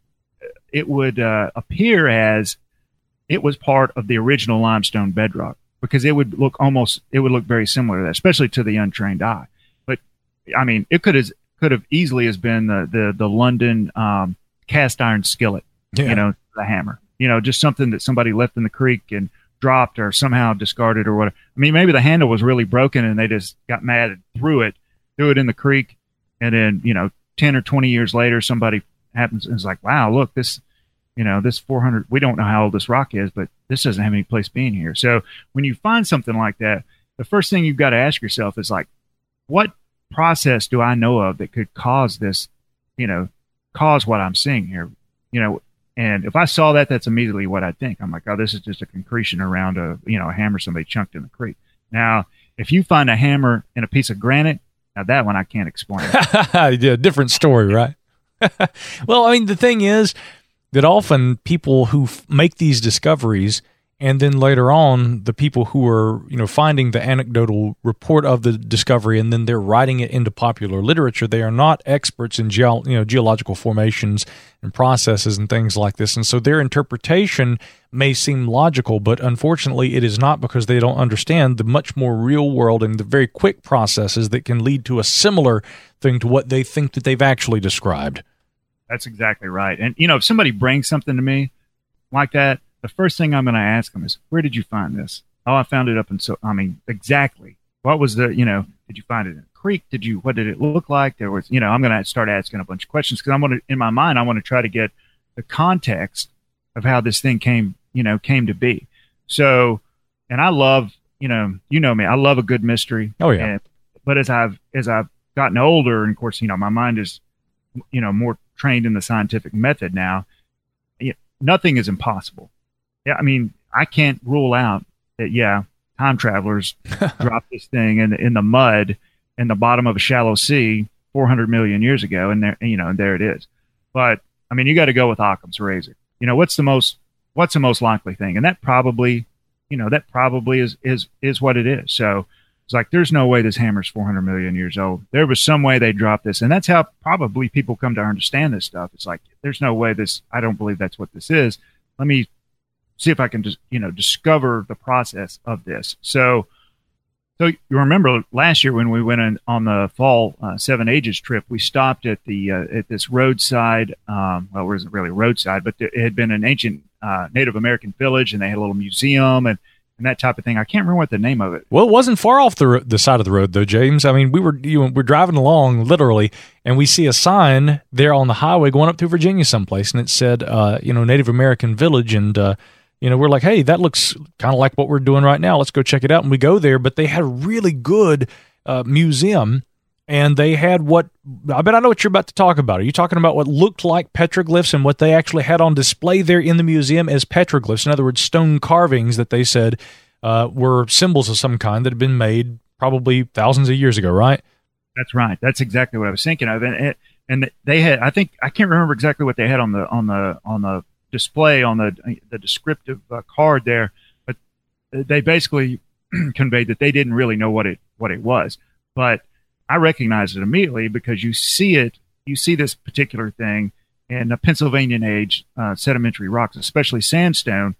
D: appear as it was part of the original limestone bedrock, because it would look very similar to that, especially to the untrained eye. But I mean, it could have easily has been the London cast iron skillet, the hammer, just something that somebody left in the creek and dropped or somehow discarded or whatever. I mean, maybe the handle was really broken and they just got mad and threw it in the creek, and then 10 or 20 years later, somebody happens and is like, wow, look, this 400, we don't know how old this rock is, but this doesn't have any place being here. So when you find something like that, the first thing you've got to ask yourself is like, what process do I know of that could cause this, cause what I'm seeing here, and if I saw that, that's immediately what I think. I'm like, oh, this is just a concretion around a hammer somebody chunked in the creek. Now, if you find a hammer in a piece of granite, now that one I can't explain.
B: Yeah, different story, right? Well, I mean, the thing is that often people who make these discoveries, and then later on, the people who are, finding the anecdotal report of the discovery, and then they're writing it into popular literature, they are not experts in geological formations and processes and things like this. And so their interpretation may seem logical, but unfortunately it is not, because they don't understand the much more real world and the very quick processes that can lead to a similar thing to what they think that they've actually described.
D: That's exactly right. And, if somebody brings something to me like that, the first thing I'm going to ask them is, where did you find this? Oh, I found it up in, exactly. What was did you find it in a creek? What did it look like? There was, I'm going to start asking a bunch of questions, because in my mind, I want to try to get the context of how this thing came to be. So, and I love, me, I love a good mystery.
B: Oh yeah.
D: But as I've gotten older, and of course, my mind is, more trained in the scientific method now, nothing is impossible. Yeah, I mean, I can't rule out that, time travelers dropped this thing in the mud in the bottom of a shallow sea 400 million years ago, and there it is. But I mean, you got to go with Occam's razor. What's the most likely thing? And that probably is what it is. So it's like, there's no way this hammer's 400 million years old. There was some way they dropped this, and that's how probably people come to understand this stuff. It's like, there's no way I don't believe that's what this is. Let me see if I can just, discover the process of this. So you remember last year when we went on the fall Seven Ages trip, we stopped at at this roadside. Well, it wasn't really roadside, but it had been an ancient Native American village, and they had a little museum and that type of thing. I can't remember what the name of it.
B: Well, it wasn't far off the side of the road, though, James. I mean, we're driving along, literally, and we see a sign there on the highway going up through Virginia someplace, and it said, Native American Village, and we're like, hey, that looks kind of like what we're doing right now. Let's go check it out. And we go there, but they had a really good museum, and they had I bet I know what you're about to talk about. Are you talking about what looked like petroglyphs, and what they actually had on display there in the museum as petroglyphs? In other words, stone carvings that they said were symbols of some kind that had been made probably thousands of years ago, right?
D: That's right. That's exactly what I was thinking of. And they had, I can't remember exactly what they had on the display on the descriptive card there, but they basically conveyed that they didn't really know what it was. But I recognized it immediately, because you see this particular thing in the Pennsylvanian age sedimentary rocks, especially sandstone,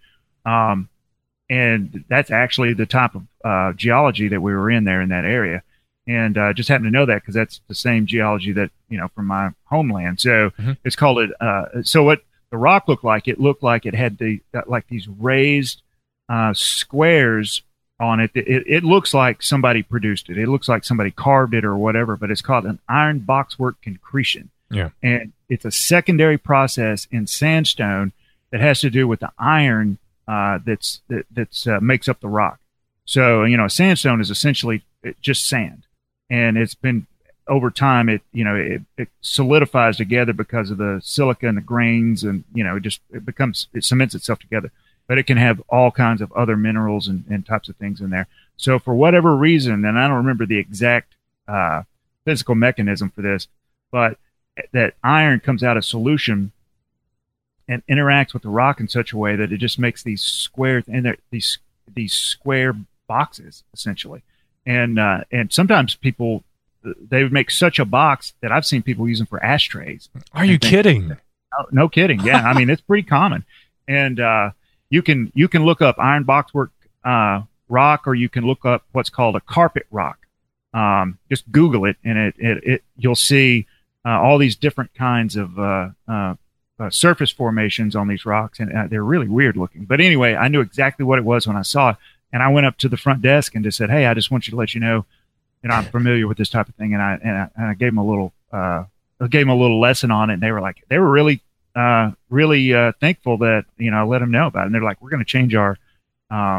D: and that's actually the type of geology that we were in there in that area. And just happened to know that because that's the same geology that from my homeland. So It's called it. So what the rock looked like? It looked like it had like these raised squares on it. It looks like somebody produced it. It looks like somebody carved it or whatever, but it's called an iron boxwork concretion.
B: Yeah. And
D: it's a secondary process in sandstone that has to do with the iron that's makes up the rock. So, sandstone is essentially just sand, and it's been over time, it solidifies together because of the silica and the grains, and, it cements itself together. But it can have all kinds of other minerals and types of things in there. So for whatever reason, and I don't remember the exact physical mechanism for this, but that iron comes out of solution and interacts with the rock in such a way that it just makes these square these square boxes essentially. And sometimes people, they would make such a box that I've seen people use them for ashtrays.
B: Are you kidding?
D: No kidding. Yeah, I mean, it's pretty common. And you can look up iron boxwork rock, or you can look up what's called a carpet rock. Just Google it, and it you'll see all these different kinds of surface formations on these rocks, and they're really weird looking. But anyway, I knew exactly what it was when I saw it, and I went up to the front desk and just said, "Hey, I just want you to let you know, I'm familiar with this type of thing." And I gave them a little lesson on it, and they were really thankful that I let them know about it. And they're like, "We're going to change our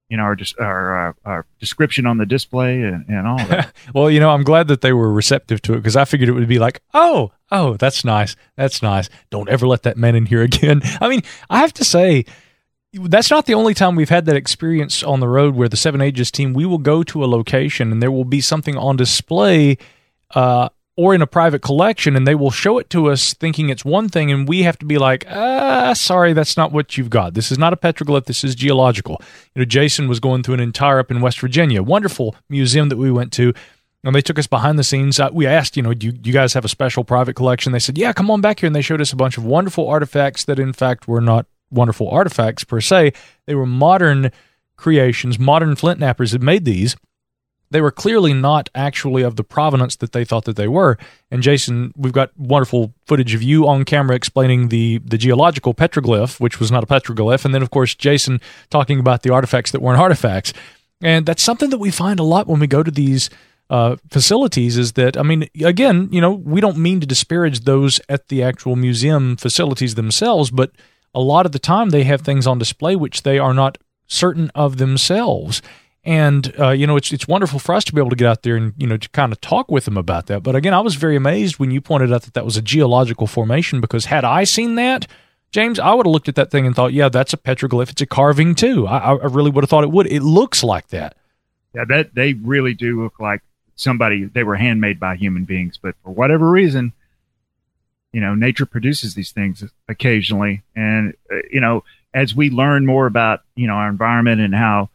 D: our description on the display and all that.
B: Well, I'm glad that they were receptive to it, because I figured it would be like, oh, that's nice. That's nice. Don't ever let that man in here again. I mean, I have to say, that's not the only time we've had that experience on the road where the Seven Ages team, we will go to a location and there will be something on display or in a private collection, and they will show it to us thinking it's one thing, and we have to be like, sorry, that's not what you've got. This is not a petroglyph. This is geological. Jason was going through an entire up in West Virginia, wonderful museum that we went to, and they took us behind the scenes. We asked, do you guys have a special private collection? They said, yeah, come on back here, and they showed us a bunch of wonderful artifacts that, in fact, were not wonderful artifacts per se. They were modern creations. Modern flint knappers had made these. They were clearly not actually of the provenance that they thought that they were. And Jason, we've got wonderful footage of you on camera explaining the geological petroglyph, which was not a petroglyph, and then of course Jason talking about the artifacts that weren't artifacts. And that's something that we find a lot when we go to these facilities, is that, I mean, again, we don't mean to disparage those at the actual museum facilities themselves, but a lot of the time they have things on display which they are not certain of themselves. And, it's wonderful for us to be able to get out there and, to kind of talk with them about that. But again, I was very amazed when you pointed out that that was a geological formation, because had I seen that, James, I would have looked at that thing and thought, yeah, that's a petroglyph. It's a carving too. I really would have thought it would. It looks like that.
D: Yeah, they really do look like they were handmade by human beings. But for whatever reason, nature produces these things occasionally. And, as we learn more about, our environment and how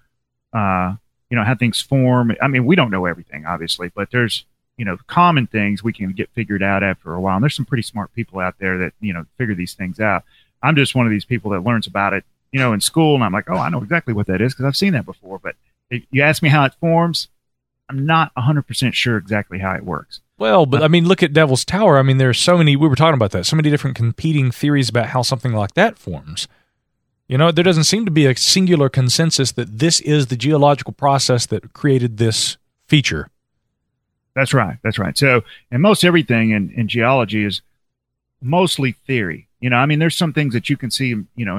D: things form. I mean, we don't know everything, obviously, but there's, common things we can get figured out after a while. And there's some pretty smart people out there that, figure these things out. I'm just one of these people that learns about it, in school. And I'm like, oh, I know exactly what that is because I've seen that before. But if you ask me how it forms, I'm not 100% sure exactly how it works.
B: Well, but I mean, look at Devil's Tower. I mean, there's so many, we were talking about that, so many different competing theories about how something like that forms. There doesn't seem to be a singular consensus that this is the geological process that created this feature.
D: That's right. So, and most everything in geology is mostly theory. There's some things that you can see,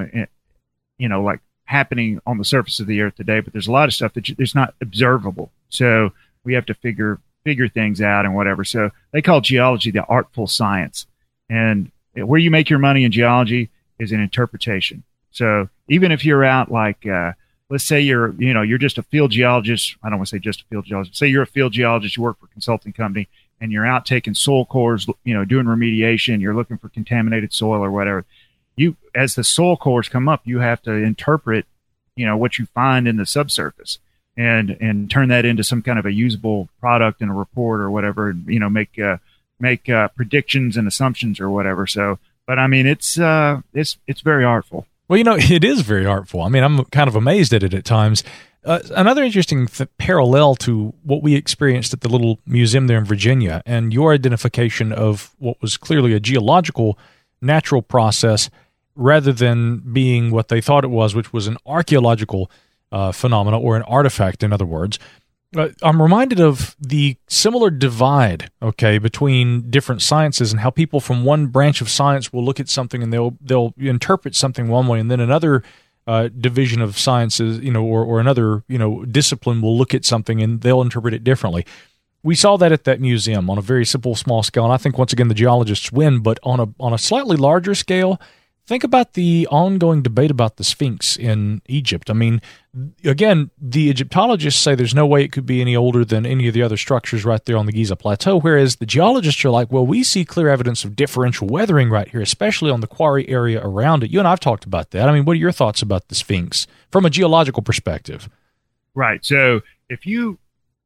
D: like happening on the surface of the earth today, but there's a lot of stuff that there's not observable. So we have to figure things out and whatever. So they call geology the artful science. And where you make your money in geology is in interpretation. So even if you're out like, let's say you're just a field geologist. I don't want to say just a field geologist. Say you're a field geologist, you work for a consulting company, and you're out taking soil cores, doing remediation. You're looking for contaminated soil or whatever. As the soil cores come up, you have to interpret, what you find in the subsurface and turn that into some kind of a usable product in a report or whatever, and, make predictions and assumptions or whatever. So, but I mean, it's very artful.
B: Well, it is very artful. I mean, I'm kind of amazed at it at times. Another interesting parallel to what we experienced at the little museum there in Virginia and your identification of what was clearly a geological natural process rather than being what they thought it was, which was an archaeological phenomena or an artifact, in other words. I'm reminded of the similar divide, between different sciences and how people from one branch of science will look at something and they'll interpret something one way, and then another division of sciences, or another, discipline will look at something and they'll interpret it differently. We saw that at that museum on a very simple, small scale, and I think once again the geologists win. But on a slightly larger scale, think about the ongoing debate about the Sphinx in Egypt. I mean, again, the Egyptologists say there's no way it could be any older than any of the other structures right there on the Giza Plateau, whereas the geologists are like, well, we see clear evidence of differential weathering right here, especially on the quarry area around it. You and I have talked about that. I mean, what are your thoughts about the Sphinx from a geological perspective?
D: Right. So if you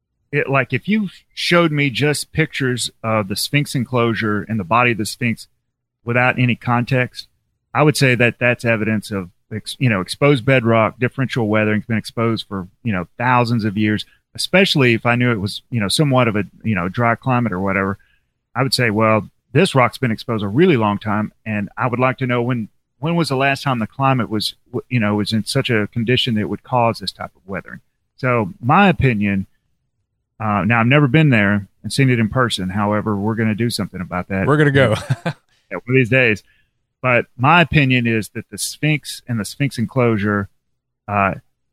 D: showed me just pictures of the Sphinx enclosure and the body of the Sphinx without any context, I would say that that's evidence of, exposed bedrock, differential weathering has been exposed for, thousands of years, especially if I knew it was, somewhat of a, dry climate or whatever. I would say, well, this rock's been exposed a really long time. And I would like to know when was the last time the climate was, was in such a condition that it would cause this type of weathering. So my opinion, now I've never been there and seen it in person. However, we're going to do something about that.
B: We're going to go
D: one of these days. But my opinion is that the Sphinx and the Sphinx enclosure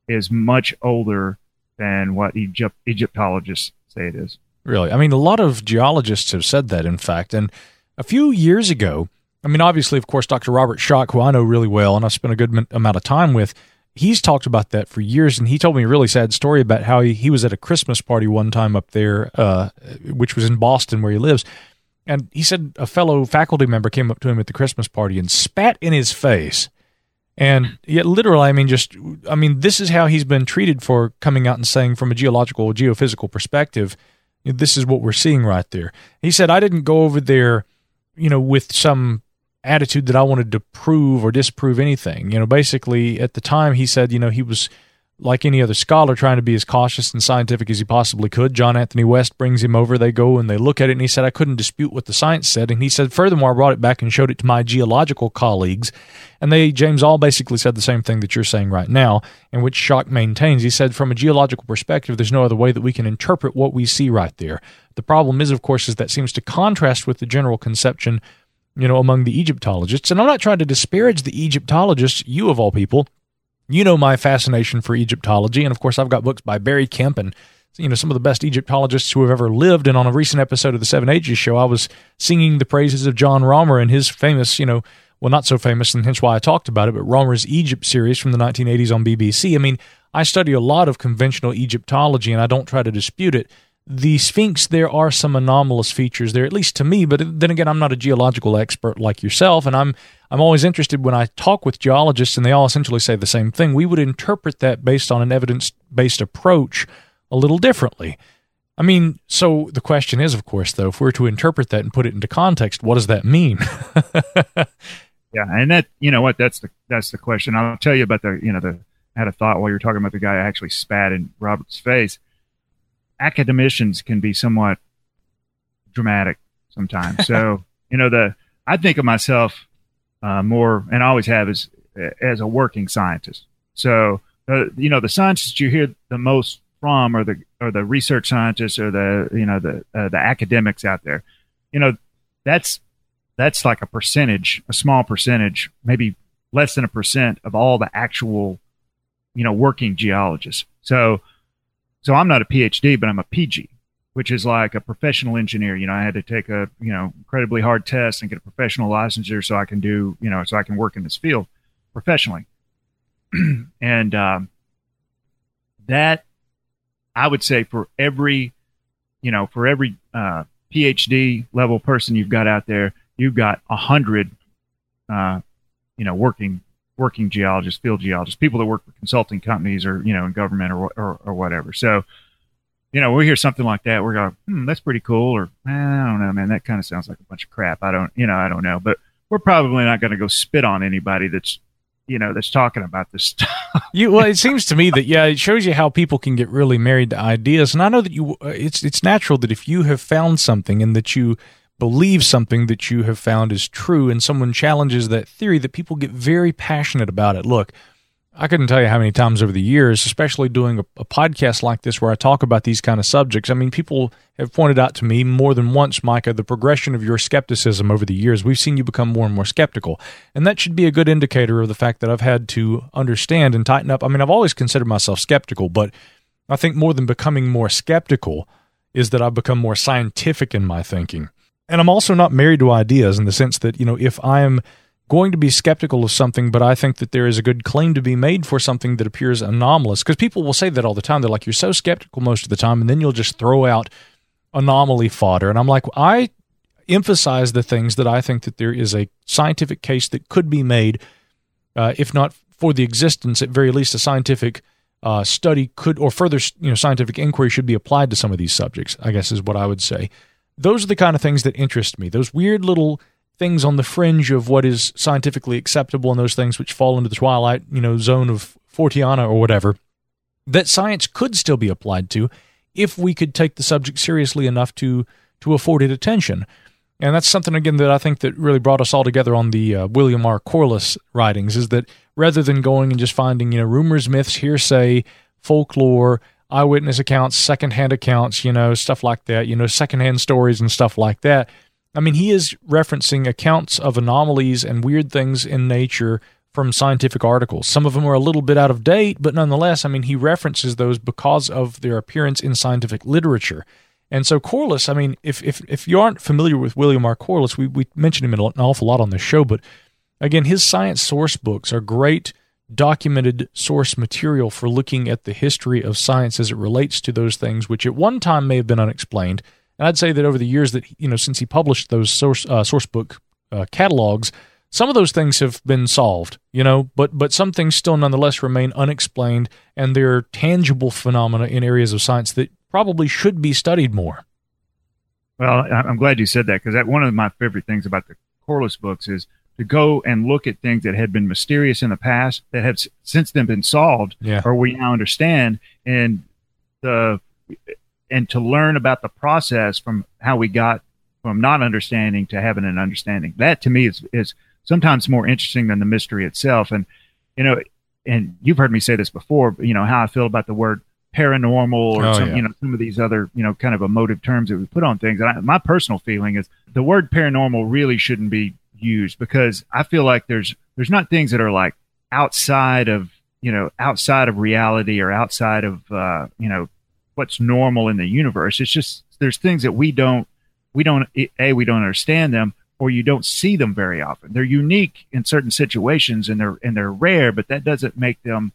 D: is much older than what Egyptologists say it is.
B: Really? I mean, a lot of geologists have said that, in fact. And a few years ago, I mean, obviously, of course, Dr. Robert Schoch, who I know really well and I've spent a good amount of time with, he's talked about that for years. And he told me a really sad story about how he was at a Christmas party one time up there, which was in Boston where he lives. And he said a fellow faculty member came up to him at the Christmas party and spat in his face. And yet, literally, I mean, this is how he's been treated for coming out and saying from a geological, geophysical perspective, this is what we're seeing right there. He said, I didn't go over there, with some attitude that I wanted to prove or disprove anything. Basically, at the time, he said, he was like any other scholar trying to be as cautious and scientific as he possibly could. John Anthony West brings him over. They go and they look at it, and he said, I couldn't dispute what the science said. And he said, furthermore, I brought it back and showed it to my geological colleagues. And James all basically said the same thing that you're saying right now, and which Schoch maintains. He said, from a geological perspective, there's no other way that we can interpret what we see right there. The problem is, of course, that seems to contrast with the general conception, among the Egyptologists. And I'm not trying to disparage the Egyptologists, you of all people. My fascination for Egyptology, and of course I've got books by Barry Kemp and some of the best Egyptologists who have ever lived. And on a recent episode of the Seven Ages show, I was singing the praises of John Romer and his famous, well, not so famous, and hence why I talked about it, but Romer's Egypt series from the 1980s on BBC. I mean, I study a lot of conventional Egyptology, and I don't try to dispute it. The Sphinx, there are some anomalous features there, at least to me, but then again, I'm not a geological expert like yourself, and I'm always interested when I talk with geologists, and they all essentially say the same thing. We would interpret that based on an evidence-based approach a little differently. I mean, so the question is, of course, though, if we're to interpret that and put it into context, what does that mean?
D: Yeah, and that, that's the question. I'll tell you about I had a thought while you were talking about the guy who actually spat in Robert's face. Academicians can be somewhat dramatic sometimes. So, I think of myself more, and I always have, as a working scientist. So, the scientists you hear the most from are the research scientists or the academics out there. That's like a small percentage, maybe less than 1% of all the actual, working geologists. So I'm not a PhD, but I'm a PG, which is like a professional engineer. I had to take a, incredibly hard test and get a professional licensure so I can do, so I can work in this field professionally. And that I would say for every PhD level person you've got out there, you've got 100, working geologists, field geologists, people that work for consulting companies or, in government or whatever. So, we hear something like that. We're going, that's pretty cool. Or, I don't know, man, that kind of sounds like a bunch of crap. I don't know, but we're probably not going to go spit on anybody that's talking about this stuff.
B: Well, it seems to me that, it shows you how people can get really married to ideas. And I know that it's natural that if you have found something and that you believe something that you have found is true and someone challenges that theory, that people get very passionate about it. Look, I couldn't tell you how many times over the years, especially doing a podcast like this where I talk about these kind of subjects. I mean, people have pointed out to me more than once, Micah, the progression of your skepticism over the years. We've seen you become more and more skeptical, and that should be a good indicator of the fact that I've had to understand and tighten up. I mean, I've always considered myself skeptical, but I think more than becoming more skeptical is that I've become more scientific in my thinking. And I'm also not married to ideas in the sense that, if I'm going to be skeptical of something, but I think that there is a good claim to be made for something that appears anomalous, because people will say that all the time. They're like, you're so skeptical most of the time, and then you'll just throw out anomaly fodder. And I'm like, I emphasize the things that I think that there is a scientific case that could be made, if not for the existence, at very least a scientific study could, or further, scientific inquiry should be applied to some of these subjects, I guess is what I would say. Those are the kind of things that interest me. Those weird little things on the fringe of what is scientifically acceptable and those things which fall into the twilight, zone of Forteana or whatever, that science could still be applied to if we could take the subject seriously enough to afford it attention. And that's something, again, that I think that really brought us all together on the William R. Corliss writings, is that rather than going and just finding, rumors, myths, hearsay, folklore, eyewitness accounts, secondhand accounts, stuff like that, secondhand stories and stuff like that. I mean, he is referencing accounts of anomalies and weird things in nature from scientific articles. Some of them are a little bit out of date, but nonetheless, I mean, he references those because of their appearance in scientific literature. And so Corliss, I mean, if you aren't familiar with William R. Corliss, we mentioned him an awful lot on this show, but again, his science source books are great documented source material for looking at the history of science as it relates to those things, which at one time may have been unexplained. And I'd say that over the years that, since he published those source book catalogs, some of those things have been solved, but some things still nonetheless remain unexplained, and they're tangible phenomena in areas of science that probably should be studied more.
D: Well, I'm glad you said that, because one of my favorite things about the Corliss books is to go and look at things that had been mysterious in the past that have since then been solved, or we now understand, and to learn about the process from how we got from not understanding to having an understanding. That to me is sometimes more interesting than the mystery itself. And and you've heard me say this before, how I feel about the word paranormal or some of these other kind of emotive terms that we put on things. And my personal feeling is the word paranormal really shouldn't be used, because I feel like there's not things that are like outside of reality or outside of what's normal in the universe. It's just there's things that we don't understand them, or you don't see them very often. They're unique in certain situations, and they're rare, but that doesn't make them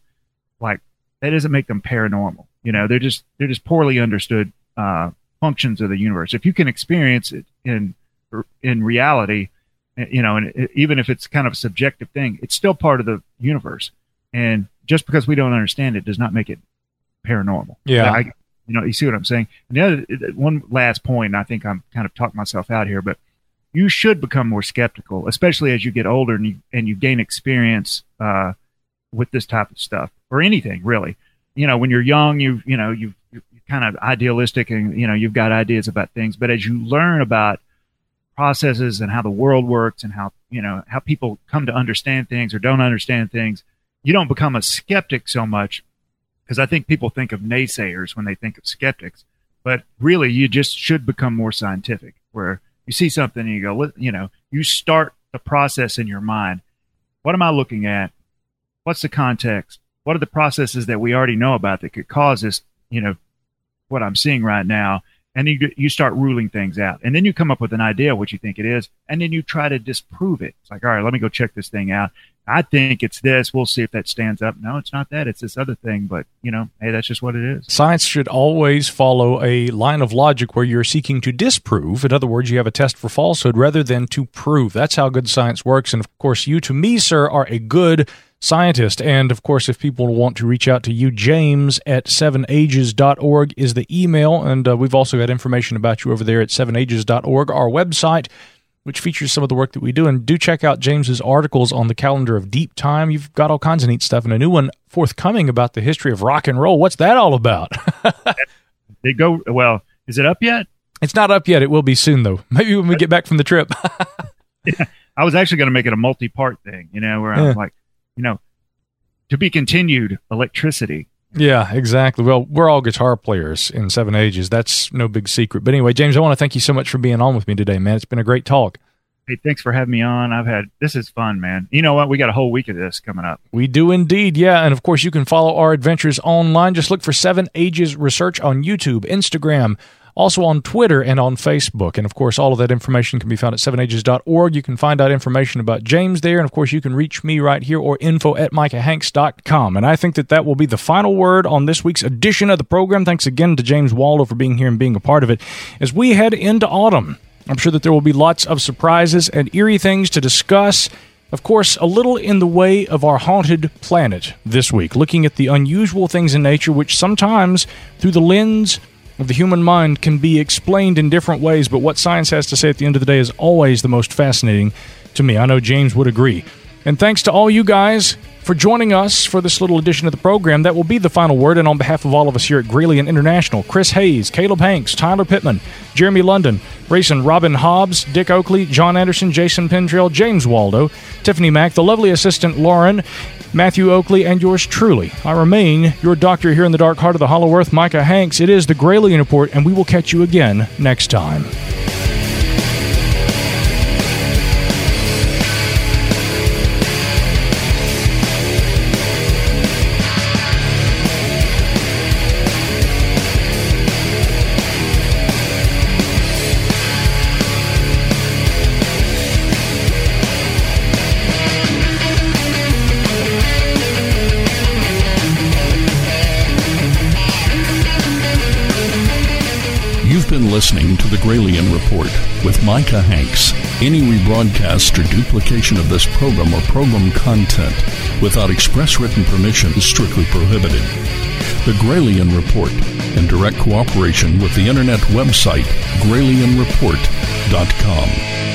D: paranormal. They're just poorly understood functions of the universe. If you can experience it in reality, and even if it's kind of a subjective thing, it's still part of the universe. And just because we don't understand it does not make it paranormal.
B: Yeah.
D: You see what I'm saying? And the other one last point, and I think I'm kind of talking myself out here, but you should become more skeptical, especially as you get older and you gain experience with this type of stuff, or anything really. When you're young, you're kind of idealistic, and you've got ideas about things. But as you learn about processes and how the world works, and how people come to understand things or don't understand things, you don't become a skeptic so much, because I think people think of naysayers when they think of skeptics. But really, you just should become more scientific, where you see something and you go, you start the process in your mind. What am I looking at? What's the context? What are the processes that we already know about that could cause this, what I'm seeing right now? And you start ruling things out. And then you come up with an idea of what you think it is, and then you try to disprove it. It's like, all right, let me go check this thing out. I think it's this. We'll see if that stands up. No, it's not that. It's this other thing. But, hey, that's just what it is.
B: Science should always follow a line of logic where you're seeking to disprove. In other words, you have a test for falsehood rather than to prove. That's how good science works. And, of course, you, to me, sir, are a good scientist. And, of course, if people want to reach out to you, James at 7ages.org is the email. And we've also got information about you over there at 7ages.org, our website, which features some of the work that we do. And do check out James's articles on the calendar of Deep Time. You've got all kinds of neat stuff, and a new one forthcoming about the history of rock and roll. What's that all about?
D: Well, is it up yet?
B: It's not up yet. It will be soon, though. Maybe when we get back from the trip.
D: Yeah, I was actually going to make it a multi-part thing, where I'm like, to be continued, electricity.
B: Yeah, exactly. Well, we're all guitar players in 7 Ages. That's no big secret. But anyway, James, I want to thank you so much for being on with me today, man. It's been a great talk.
D: Hey, thanks for having me on. This is fun, man. You know what? We got a whole week of this coming up.
B: We do indeed, yeah. And of course, you can follow our adventures online. Just look for 7 Ages Research on YouTube, Instagram, also on Twitter and on Facebook. And of course, all of that information can be found at 7ages.org. You can find out information about James there. And of course, you can reach me right here, or info@micahhanks.com. And I think that will be the final word on this week's edition of the program. Thanks again to James Waldo for being here and being a part of it. As we head into autumn, I'm sure that there will be lots of surprises and eerie things to discuss. Of course, a little in the way of our haunted planet this week, looking at the unusual things in nature, which sometimes, through the lens of the human mind, can be explained in different ways, but what science has to say at the end of the day is always the most fascinating to me. I know James would agree. And thanks to all you guys for joining us for this little edition of the program. That will be the final word, and on behalf of all of us here at Gralien International, Chris Hayes, Caleb Hanks, Tyler Pittman, Jeremy London, Rayson Robin Hobbs, Dick Oakley, John Anderson, Jason Pentrail, James Waldo, Tiffany Mack, the lovely assistant Lauren, Matthew Oakley, and yours truly, I remain your doctor here in the dark heart of the Hollow Earth, Micah Hanks. It is the Gralien Report, and we will catch you again next time.
A: been listening to the Gralien Report with Micah Hanks. Any rebroadcast or duplication of this program or program content without express written permission is strictly prohibited. The Gralien Report, in direct cooperation with the internet website GralienReport.com.